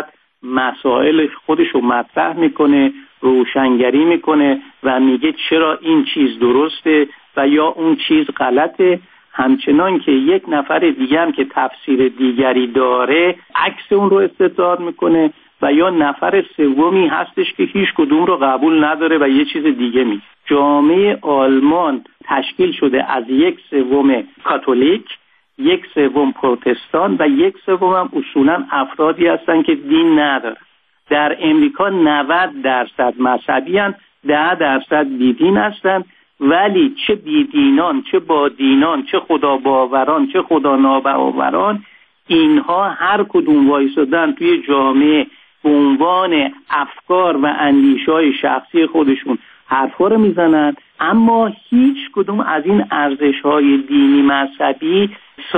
مسائل خودش رو مطرح میکنه، روشنگری میکنه و میگه چرا این چیز درسته و یا اون چیز غلطه، همچنان که یک نفر دیگه هم که تفسیر دیگری داره عکس اون رو استدلال میکنه و یا نفر سومی هستش که هیچ کدوم رو قبول نداره و یه چیز دیگه میگه. جامعه آلمان تشکیل شده از یک سوم کاتولیک، یک سوم پروتستان و یک سوم هم اصولا افرادی هستن که دین ندارن. در امریکا نود درصد مذهبی هستن، ده درصد بیدین هستن، ولی چه بیدینان، چه با دینان، چه خدا باوران، چه خدا ناباوران، اینها هر کدوم وایسادن توی جامعه به عنوان افکار و اندیشه‌های شخصی خودشون حرفا رو میزنن، اما هیچ کدوم از این ارزش‌های دینی مذهبی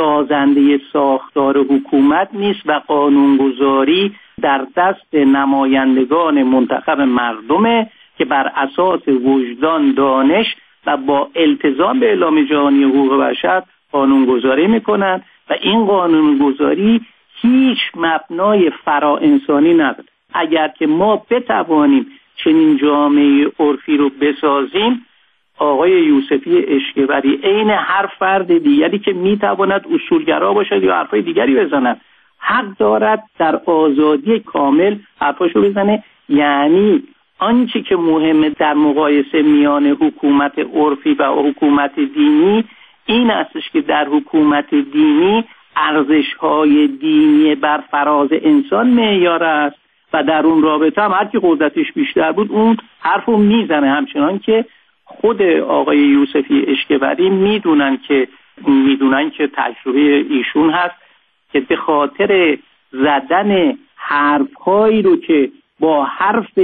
سازنده ساختار حکومت نیست و قانونگذاری در دست نمایندگان منتخب مردمه که بر اساس وجدان، دانش و با التزام به اعلام جهانی حقوق بشر قانونگذاری میکنن و این قانونگذاری هیچ مبنای فرا انسانی نداره. اگر که ما بتوانیم چنین جامعه عرفی رو بسازیم، آقای یوسفی اشکوری عین هر فرد دیگری که میتواند اصولگرا باشد یا حرفای دیگری بزند حق دارد در آزادی کامل حرفاشو بزنه. یعنی آنچه که مهمه در مقایسه میان حکومت عرفی و حکومت دینی این استش که در حکومت دینی ارزش‌های دینی بر فراز انسان معیار است و در اون رابطه هم هر کی قدرتش بیشتر بود اون حرفو میزنه، همچنان که خود آقای یوسفی اشکوری میدونن که میدونن که تجربه ایشون هست که به خاطر زدن حرف‌هایی رو که با حرف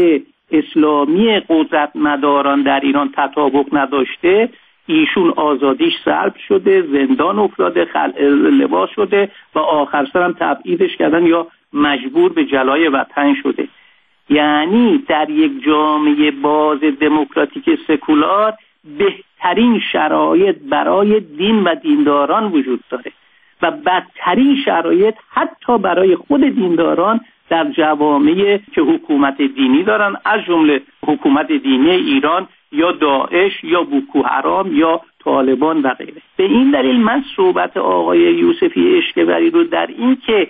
اسلامی قدرتمداران در ایران تطابق نداشته، ایشون آزادیش سلب شده، زندان افتاده، خلع لباس شده و آخر سر هم تبعیدش کردن یا مجبور به جلای وطن شده. یعنی در یک جامعه باز دموکراتیک سکولار بهترین شرایط برای دین و دینداران وجود داره و بدترین شرایط حتی برای خود دینداران در جوامعی که حکومت دینی دارن، از جمله حکومت دینی ایران یا داعش یا بوکو حرام یا طالبان و غیره. به این دلیل من صحبت آقای یوسفی اشکوری رو در این که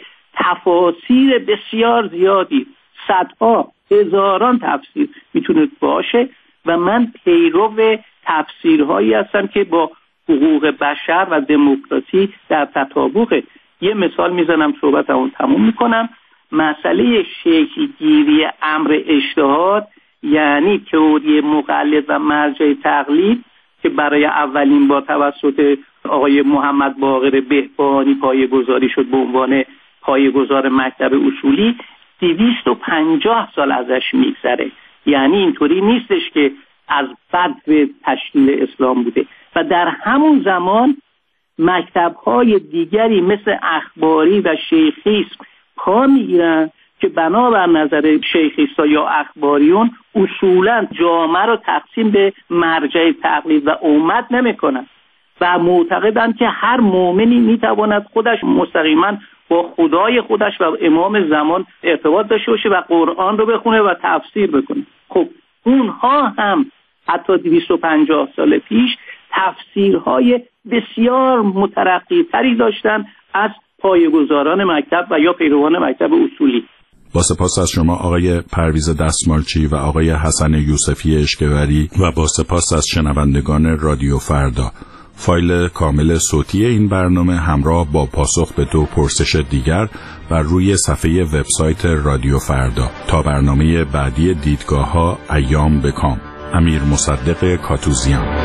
تفاسیر بسیار زیادی، صدها هزاران تفسیر میتونه باشه و من پیرو تفسیرهایی هستم که با حقوق بشر و دموکراسی در تطابقه. یه مثال میزنم صحبتمو تموم میکنم. مسئله شکل‌گیری امر اجتهاد، یعنی تئوری مقلد و مرجع تقلید که برای اولین بار توسط آقای محمد باقر بهبانی پایه‌گذاری شد به عنوان پایه‌گذار مکتب اصولی، دویست و پنجاه سال ازش میگذره. یعنی اینطوری نیستش که از بدو تشکیل اسلام بوده و در همون زمان مکتب‌های دیگری مثل اخباری و شیخیسم پا میگیرن که بنابر نظر شیخ عیسی یا اخباریون اصولا جامعه رو تقسیم به مرجع تقلید و امت نمی‌کنند و معتقدند که هر مؤمنی میتواند خودش مستقیما با خدای خودش و امام زمان ارتباط داشته باشه و قرآن رو بخونه و تفسیر بکنه. خب اونها هم حتی دویست و پنجاه سال پیش تفسیرهای بسیار مترقی تری داشتن از پایه‌گذاران مکتب و یا پیروان مکتب اصولی. با سپاس از شما آقای پرویز دستمالچی و آقای حسن یوسفی اشکوری و با سپاس از شنوندگان رادیو فردا. فایل کامل صوتی این برنامه همراه با پاسخ به دو پرسش دیگر بر روی صفحه وبسایت رادیو فردا. تا برنامه بعدی دیدگاه‌ها، ایام بکام. امیر مصدق کاتوزیان.